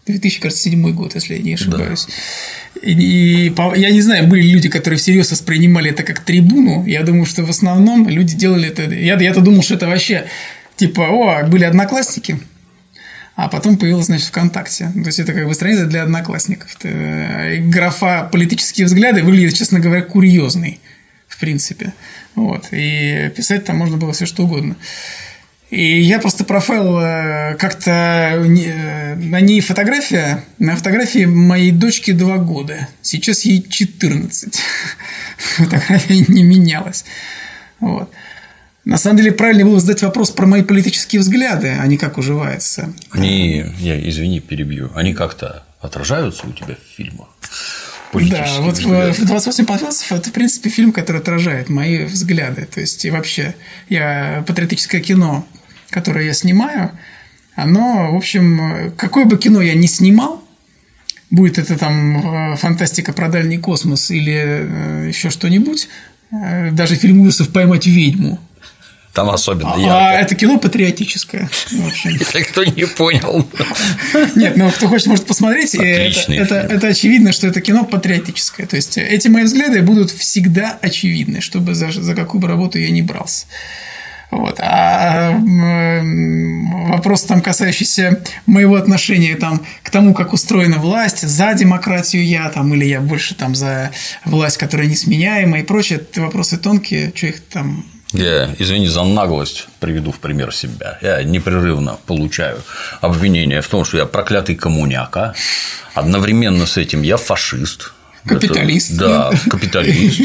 две тысячи седьмой год, если я не ошибаюсь. Да. И, и я не знаю, были люди, которые всерьез воспринимали это как трибуну. Я думаю, что в основном люди делали это. Я, я-то думал, что это вообще типа, о, были одноклассники. А потом появилась, значит, ВКонтакте. То есть это как бы страница для одноклассников. Графа «Политические взгляды» выглядит, честно говоря, курьезной, в принципе. Вот. И писать там можно было все что угодно. И я просто профайл как-то... На ней фотография. На фотографии моей дочке два года. Сейчас ей четырнадцать. Фотография не менялась. Вот. На самом деле, правильно было задать вопрос про мои политические взгляды, а не как уживаются. Они, я, извини, перебью, они как-то отражаются у тебя в фильмах? Да, вот взгляды. «двадцать восемь панфиловцев» – это, в принципе, фильм, который отражает мои взгляды. То есть, и вообще, я патриотическое кино, которое я снимаю, оно, в общем, какое бы кино я ни снимал, будет это там фантастика про дальний космос или еще что-нибудь, даже фильм ужасов «Поймать ведьму», там особенно ярко. А это кино патриотическое. Если кто не понял. Нет, ну кто хочет, может посмотреть. Это, это, это очевидно, что это кино патриотическое. То есть эти мои взгляды будут всегда очевидны, чтобы за, за какую бы работу я ни брался. Вот. А вопрос, там, касающийся моего отношения там, к тому, как устроена власть, за демократию я там, или я больше там, за власть, которая несменяема и прочее, это вопросы тонкие, что их там. Я, извини за наглость, приведу в пример себя. Я непрерывно получаю обвинения в том, что я проклятый коммуняка. Одновременно с этим я фашист. Капиталист. Это, да, капиталист.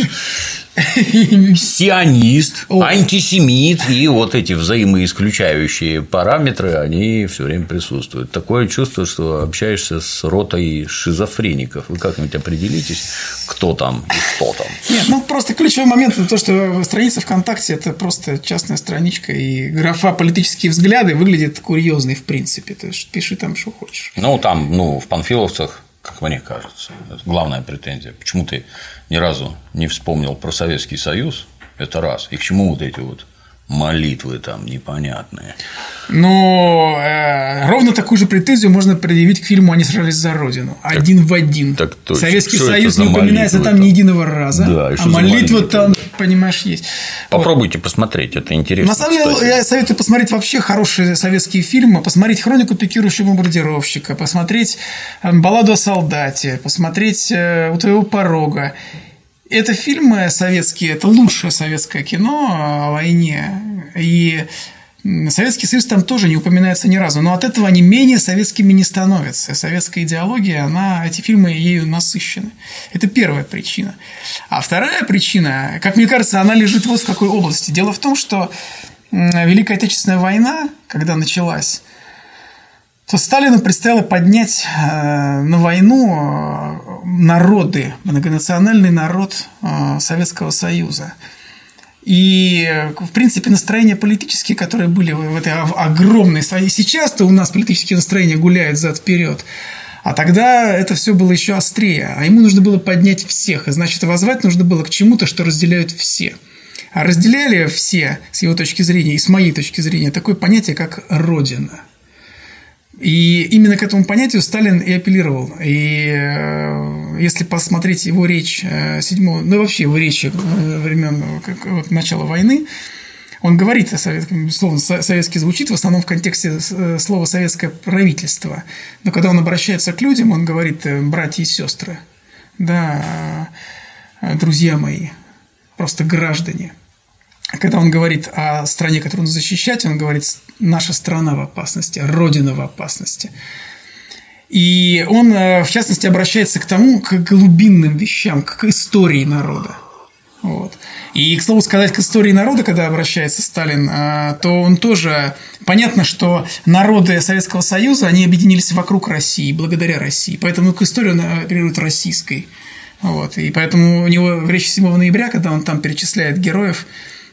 Сионист, антисемит, и вот эти взаимоисключающие параметры, они все время присутствуют. Такое чувство, что общаешься с ротой шизофреников. Вы как-нибудь определитесь, кто там и что там. Нет, ну просто ключевой момент – это то, что страница ВКонтакте – это просто частная страничка, и графа «Политические взгляды» выглядит курьезной в принципе. То есть пиши там, что хочешь. Ну, там, ну, в панфиловцах, как мне кажется, это главная претензия. Почему ты ни разу не вспомнил про Советский Союз? Это раз. И к чему вот эти вот молитвы там непонятные? Но э, ровно такую же претензию можно предъявить к фильму «Они сражались за Родину». Один так, в один. Так точно. Советский что Союз не упоминается там, там ни единого раза. Да, а молитва там, понимаешь, есть. Попробуйте вот. посмотреть, это интересно. На самом деле, я советую посмотреть вообще хорошие советские фильмы, посмотреть «Хронику пикирующего бомбардировщика», посмотреть «Балладу о солдате», посмотреть «У твоего порога». Это фильмы советские, это лучшее советское кино о войне. И Советский Союз там тоже не упоминается ни разу. Но от этого они менее советскими не становятся. Советская идеология, она, эти фильмы ею насыщены. Это первая причина. А вторая причина, как мне кажется, она лежит вот в какой области. Дело в том, что Великая Отечественная война, когда началась, то Сталину предстояло поднять на войну народы, многонациональный народ Советского Союза. И, в принципе, настроения политические, которые были в этой огромной стране. Сейчас-то у нас политические настроения гуляют зад-вперед. А тогда это все было еще острее. А ему нужно было поднять всех. И, значит, воззвать нужно было к чему-то, что разделяют все. А разделяли все, с его точки зрения и с моей точки зрения, такое понятие, как «Родина». И именно к этому понятию Сталин и апеллировал. И если посмотреть его речь седьмого, ну и вообще его речи времен вот, начала войны, он говорит о советском, словно советский звучит в основном в контексте слова советское правительство. Но когда он обращается к людям, он говорит: братья и сестры, да, друзья мои, просто граждане. Когда он говорит о стране, которую нужно защищать, он говорит: наша страна в опасности, Родина в опасности. И он, в частности, обращается к тому, к глубинным вещам, к истории народа. Вот. И, к слову сказать, к истории народа, когда обращается Сталин, то он тоже... Понятно, что народы Советского Союза, они объединились вокруг России, благодаря России. Поэтому к истории он апеллирует российской. Вот. И поэтому у него в речи седьмого ноября, когда он там перечисляет героев,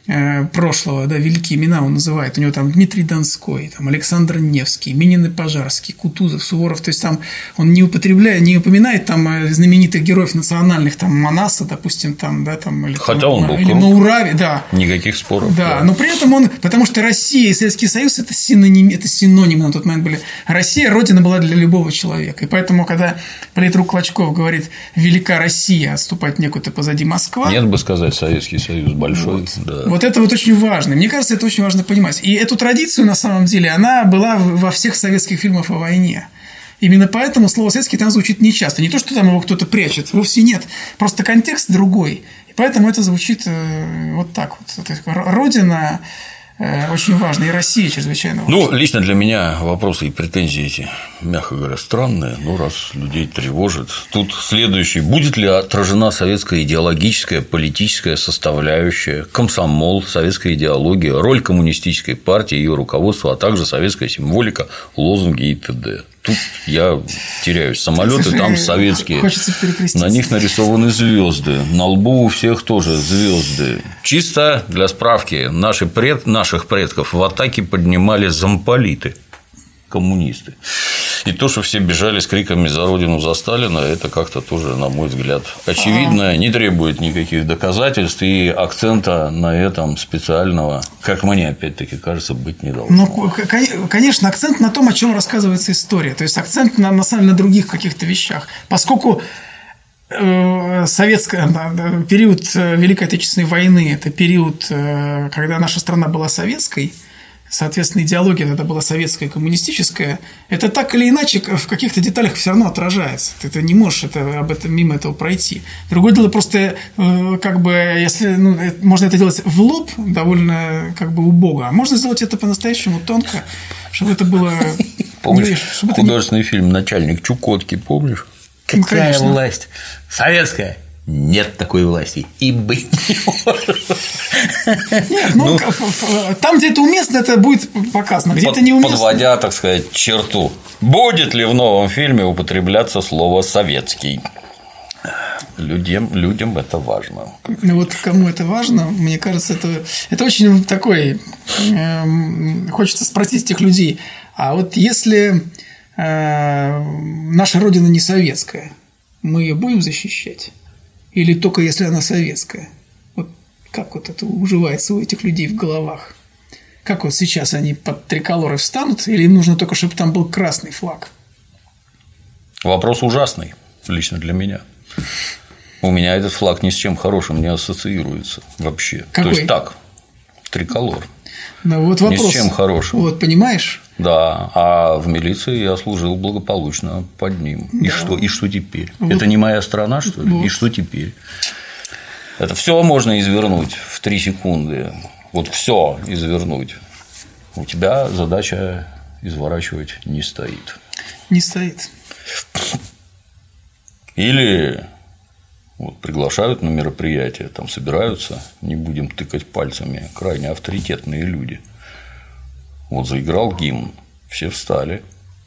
прошлого, да, великие имена он называет. У него там Дмитрий Донской, там Александр Невский, Минин и Пожарский, Кутузов, Суворов. То есть там он не употребляет, не упоминает там знаменитых героев национальных, там Манаса, допустим, там, да, там, или, хотя там, он был или на Ураве, да. Никаких споров. Да, да, но при этом он, потому что Россия и Советский Союз это синонимы, это синонимы на тот момент были. Россия родина была для любого человека. И поэтому, когда политрук Клочков говорит «Велика Россия, отступать некуда позади Москва». Нет бы сказать Советский Союз большой. Вот. Да. Вот это вот очень важно. Мне кажется, это очень важно понимать. И эту традицию, на самом деле, она была во всех советских фильмах о войне. Именно поэтому слово «советский» там звучит нечасто. Не то, что там его кто-то прячет, вовсе нет. Просто контекст другой. И поэтому это звучит вот так вот. Родина очень важна, и Россия чрезвычайно важна. Ну, лично для меня вопросы и претензии эти, мягко говоря, странные. Ну, раз людей тревожит. Тут следующий. Будет ли отражена советская идеологическая, политическая составляющая, комсомол, советская идеология, роль коммунистической партии, ее руководства, а также советская символика, лозунги и т.д. Тут я теряюсь. Самолеты там советские. На них нарисованы звезды. На лбу у всех тоже звезды. Чисто для справки. Наши пред... Наших предков в атаке поднимали замполиты. Коммунисты. И то, что все бежали с криками «За Родину, за Сталина», это как-то тоже, на мой взгляд, очевидно, не требует никаких доказательств, и акцента на этом специального, как мне, опять-таки, кажется, быть не должно. Ну, конечно, акцент на том, о чем рассказывается история. То есть акцент на, на самом деле на других каких-то вещах. Поскольку советская, период Великой Отечественной войны – это период, когда наша страна была советской, соответственно, идеология тогда была советская, коммунистическая, это так или иначе в каких-то деталях все равно отражается. Ты не можешь это, об этом, мимо этого пройти. Другое дело, просто как бы, если ну, можно это делать в лоб, довольно как бы убого, а можно сделать это по-настоящему тонко, чтобы это было… Помнишь художественный фильм «Начальник Чукотки», помнишь? Какая власть? Советская. Нет такой власти. И быть не может. Нет, ну, ну, там, где это уместно, это будет показано. Где под, это неуместно. Подводя, так сказать, черту. Будет ли в новом фильме употребляться слово «советский»? Людям, людям это важно. Ну, вот кому это важно, мне кажется, это, это очень такой… Э, хочется спросить этих людей. А вот если э, наша Родина не советская, мы ее будем защищать? Или только если она советская? Вот как вот это уживается у этих людей в головах? Как вот сейчас они под триколоры встанут? Или им нужно только, чтобы там был красный флаг? Вопрос ужасный, лично для меня. У меня этот флаг ни с чем хорошим не ассоциируется вообще. Какой? То есть так, триколор. Ну, вот вопрос. Ни с чем хорошим. Вот, понимаешь? Да, а в милиции я служил благополучно под ним. Да. И что, и что теперь? Вот. Это не моя страна, что ли? Вот. И что теперь? Это все можно извернуть в три секунды. Вот все извернуть. У тебя задача изворачивать не стоит. Не стоит. Или вот приглашают на мероприятие, там собираются, не будем тыкать пальцами, крайне авторитетные люди. Вот заиграл гимн, все встали.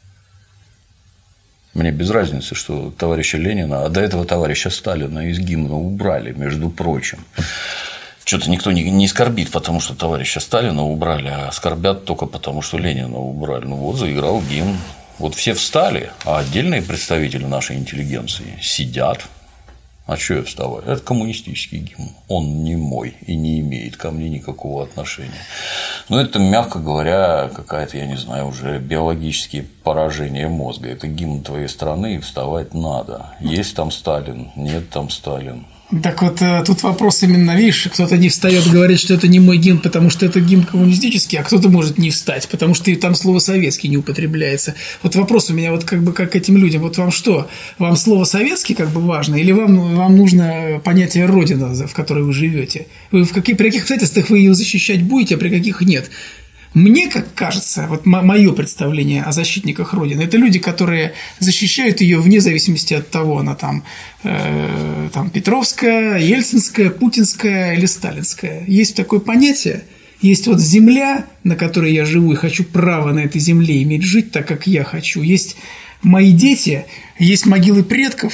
Мне без разницы, что товарища Ленина, а до этого товарища Сталина из гимна убрали, между прочим. Что-то никто не скорбит, потому что товарища Сталина убрали, а скорбят только потому, что Ленина убрали. Ну вот заиграл гимн. Вот все встали, а отдельные представители нашей интеллигенции сидят. А что я вставаю? Это коммунистический гимн. Он не мой и не имеет ко мне никакого отношения. Но это, мягко говоря, какая-то, я не знаю, уже биологические поражения мозга. Это гимн твоей страны, и вставать надо. Есть там Сталин, нет там Сталин. Так вот, тут вопрос именно, видишь, кто-то не встает и говорит, что это не мой гимн, потому что это гимн коммунистический, а кто-то может не встать, потому что там слово «советский» не употребляется. Вот вопрос у меня вот как бы как к этим людям. Вот вам что? Вам слово «советский» как бы важно, или вам, вам нужно понятие «родина», в которой вы живете? Вы в каких, при каких обстоятельствах вы ее защищать будете, а при каких нет? Мне, как кажется, вот мое представление о защитниках Родины, это люди, которые защищают ее вне зависимости от того, она там, э, там Петровская, Ельцинская, Путинская или Сталинская. Есть такое понятие, есть вот земля, на которой я живу, и хочу право на этой земле иметь, жить так, как я хочу. Есть мои дети, есть могилы предков,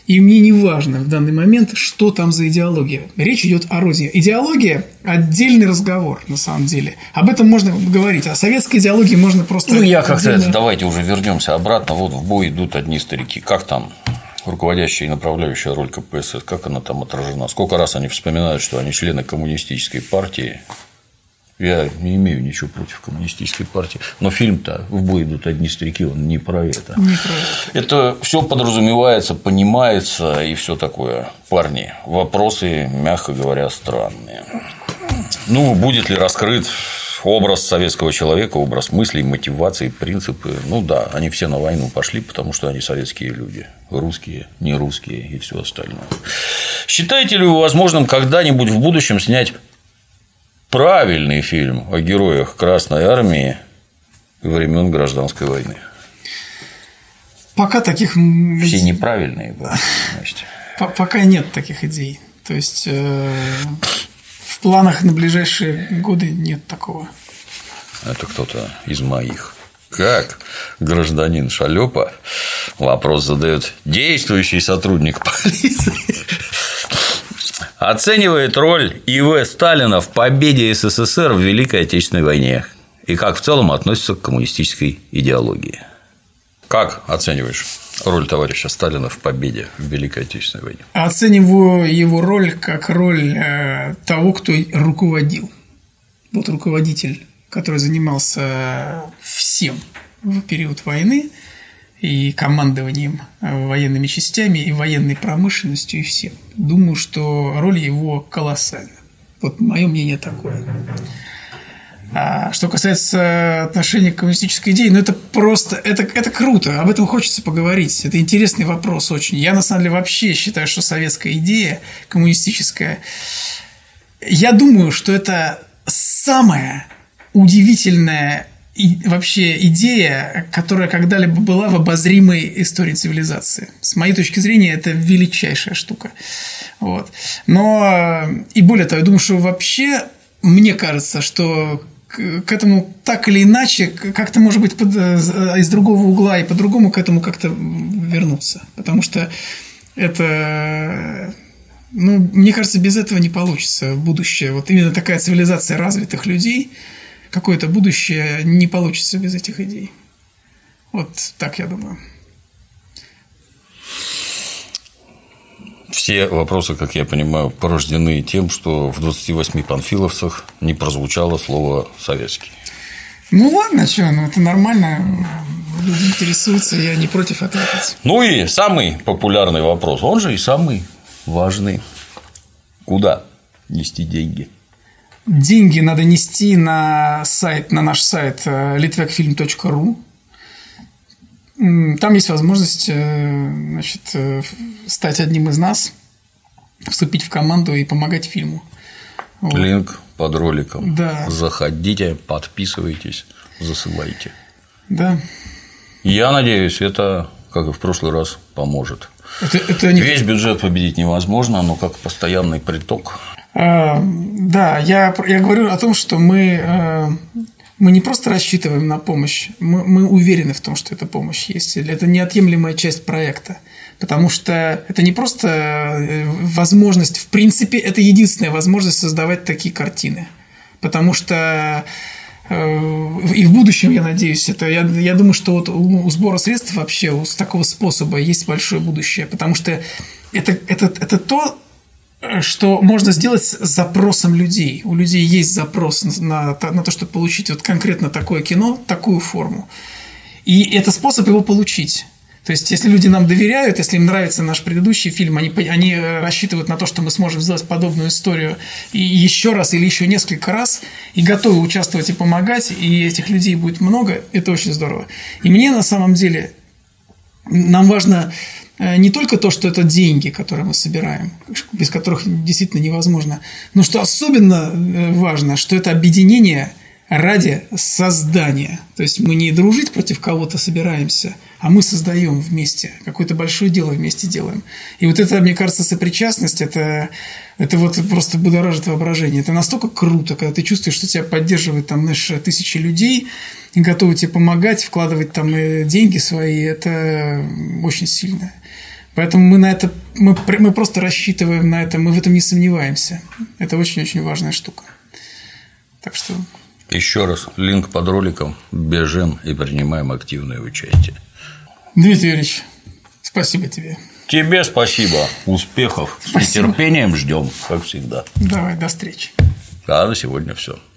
И мне не важно в данный момент, что там за идеология. Речь идет о родине. Идеология – отдельный разговор, на самом деле. Об этом можно говорить. О советской идеологии можно просто… Ну, я как-то отдельно... это, давайте уже вернемся обратно. Вот в бой идут одни старики. Как там руководящая и направляющая роль ка пэ эс эс, как она там отражена? Сколько раз они вспоминают, что они члены коммунистической партии? Я не имею ничего против коммунистической партии, но фильм-то «В бой идут одни старики», он не про это. Не про это. Это все подразумевается, понимается и все такое. Парни, вопросы, мягко говоря, странные. Ну, будет ли раскрыт образ советского человека, образ мыслей, мотиваций, принципы? Ну да, они все на войну пошли, потому что они советские люди. Русские, не русские и все остальное. Считаете ли вы возможным когда-нибудь в будущем снять правильный фильм о героях Красной Армии времен Гражданской войны? Пока таких… Все неправильные были, пока нет таких идей. То есть в планах на ближайшие годы нет такого. Это кто-то из моих. Как гражданин Шалёпа вопрос задает действующий сотрудник полиции. Оценивает роль И В Сталина в победе Эс Эс Эс Эр в Великой Отечественной войне и как в целом относится к коммунистической идеологии. Как оцениваешь роль товарища Сталина в победе в Великой Отечественной войне? Оцениваю его роль как роль того, кто руководил. Вот руководитель, который занимался всем в период войны, и командованием военными частями, и военной промышленностью, и всем. Думаю, что роль его колоссальна. Вот мое мнение такое. А что касается отношения к коммунистической идее, ну это просто, это, это круто, об этом хочется поговорить. Это интересный вопрос очень. Я, на самом деле, вообще считаю, что советская идея коммунистическая, я думаю, что это самая удивительная И вообще идея, которая когда-либо была в обозримой истории цивилизации. С моей точки зрения, это величайшая штука. Вот. Но и более того, я думаю, что вообще мне кажется, что к этому так или иначе как-то, может быть, под, из другого угла и по-другому к этому как-то вернуться. Потому что это… Ну, мне кажется, без этого не получится будущее. Вот именно такая цивилизация развитых людей – какое-то будущее не получится без этих идей. Вот так я думаю. Все вопросы, как я понимаю, порождены тем, что в двадцати восьми панфиловцах не прозвучало слово «советский». Ну ладно, что, ну это нормально. Люди интересуются, я не против ответить. Ну и самый популярный вопрос, он же и самый важный. Куда нести деньги? Деньги надо нести на сайт, на наш сайт литвякфильм точка ру. Там есть возможность, значит, стать одним из нас, вступить в команду и помогать фильму. Вот. Линк под роликом. Да. Заходите, подписывайтесь, засылайте. Да. Я надеюсь, это, как и в прошлый раз, поможет. Это, это не... Весь бюджет победить невозможно, но как постоянный приток. А, да, я, я говорю о том, что мы, мы не просто рассчитываем на помощь, мы, мы уверены в том, что эта помощь есть. Это неотъемлемая часть проекта. Потому что это не просто возможность, в принципе, это единственная возможность создавать такие картины. Потому что и в будущем, я надеюсь, это я, я думаю, что вот у, у сбора средств вообще у такого способа есть большое будущее. Потому что это, это, это то, что можно сделать с запросом людей. У людей есть запрос на, на то, чтобы получить вот конкретно такое кино, такую форму. И это способ его получить. То есть, если люди нам доверяют, если им нравится наш предыдущий фильм, они, они рассчитывают на то, что мы сможем сделать подобную историю и еще раз или еще несколько раз, и готовы участвовать и помогать, и этих людей будет много, это очень здорово. И мне на самом деле, нам важно не только то, что это деньги, которые мы собираем, без которых действительно невозможно, но что особенно важно, что это объединение ради создания. То есть мы не дружить против кого-то собираемся, а мы создаем вместе, какое-то большое дело вместе делаем. И вот это, мне кажется, сопричастность, это, это вот просто будоражит воображение. Это настолько круто, когда ты чувствуешь, что тебя поддерживают там, знаешь, тысячи людей, и готовы тебе помогать, вкладывать там деньги свои, это очень сильно. Поэтому мы на это, мы, мы просто рассчитываем на это, мы в этом не сомневаемся. Это очень-очень важная штука. Так что… Еще раз, линк под роликом, бежим и принимаем активное участие. Дмитрий Юрьевич, спасибо тебе. Тебе спасибо. Успехов. Спасибо. С нетерпением ждем, как всегда. Давай, до встречи. А на сегодня все.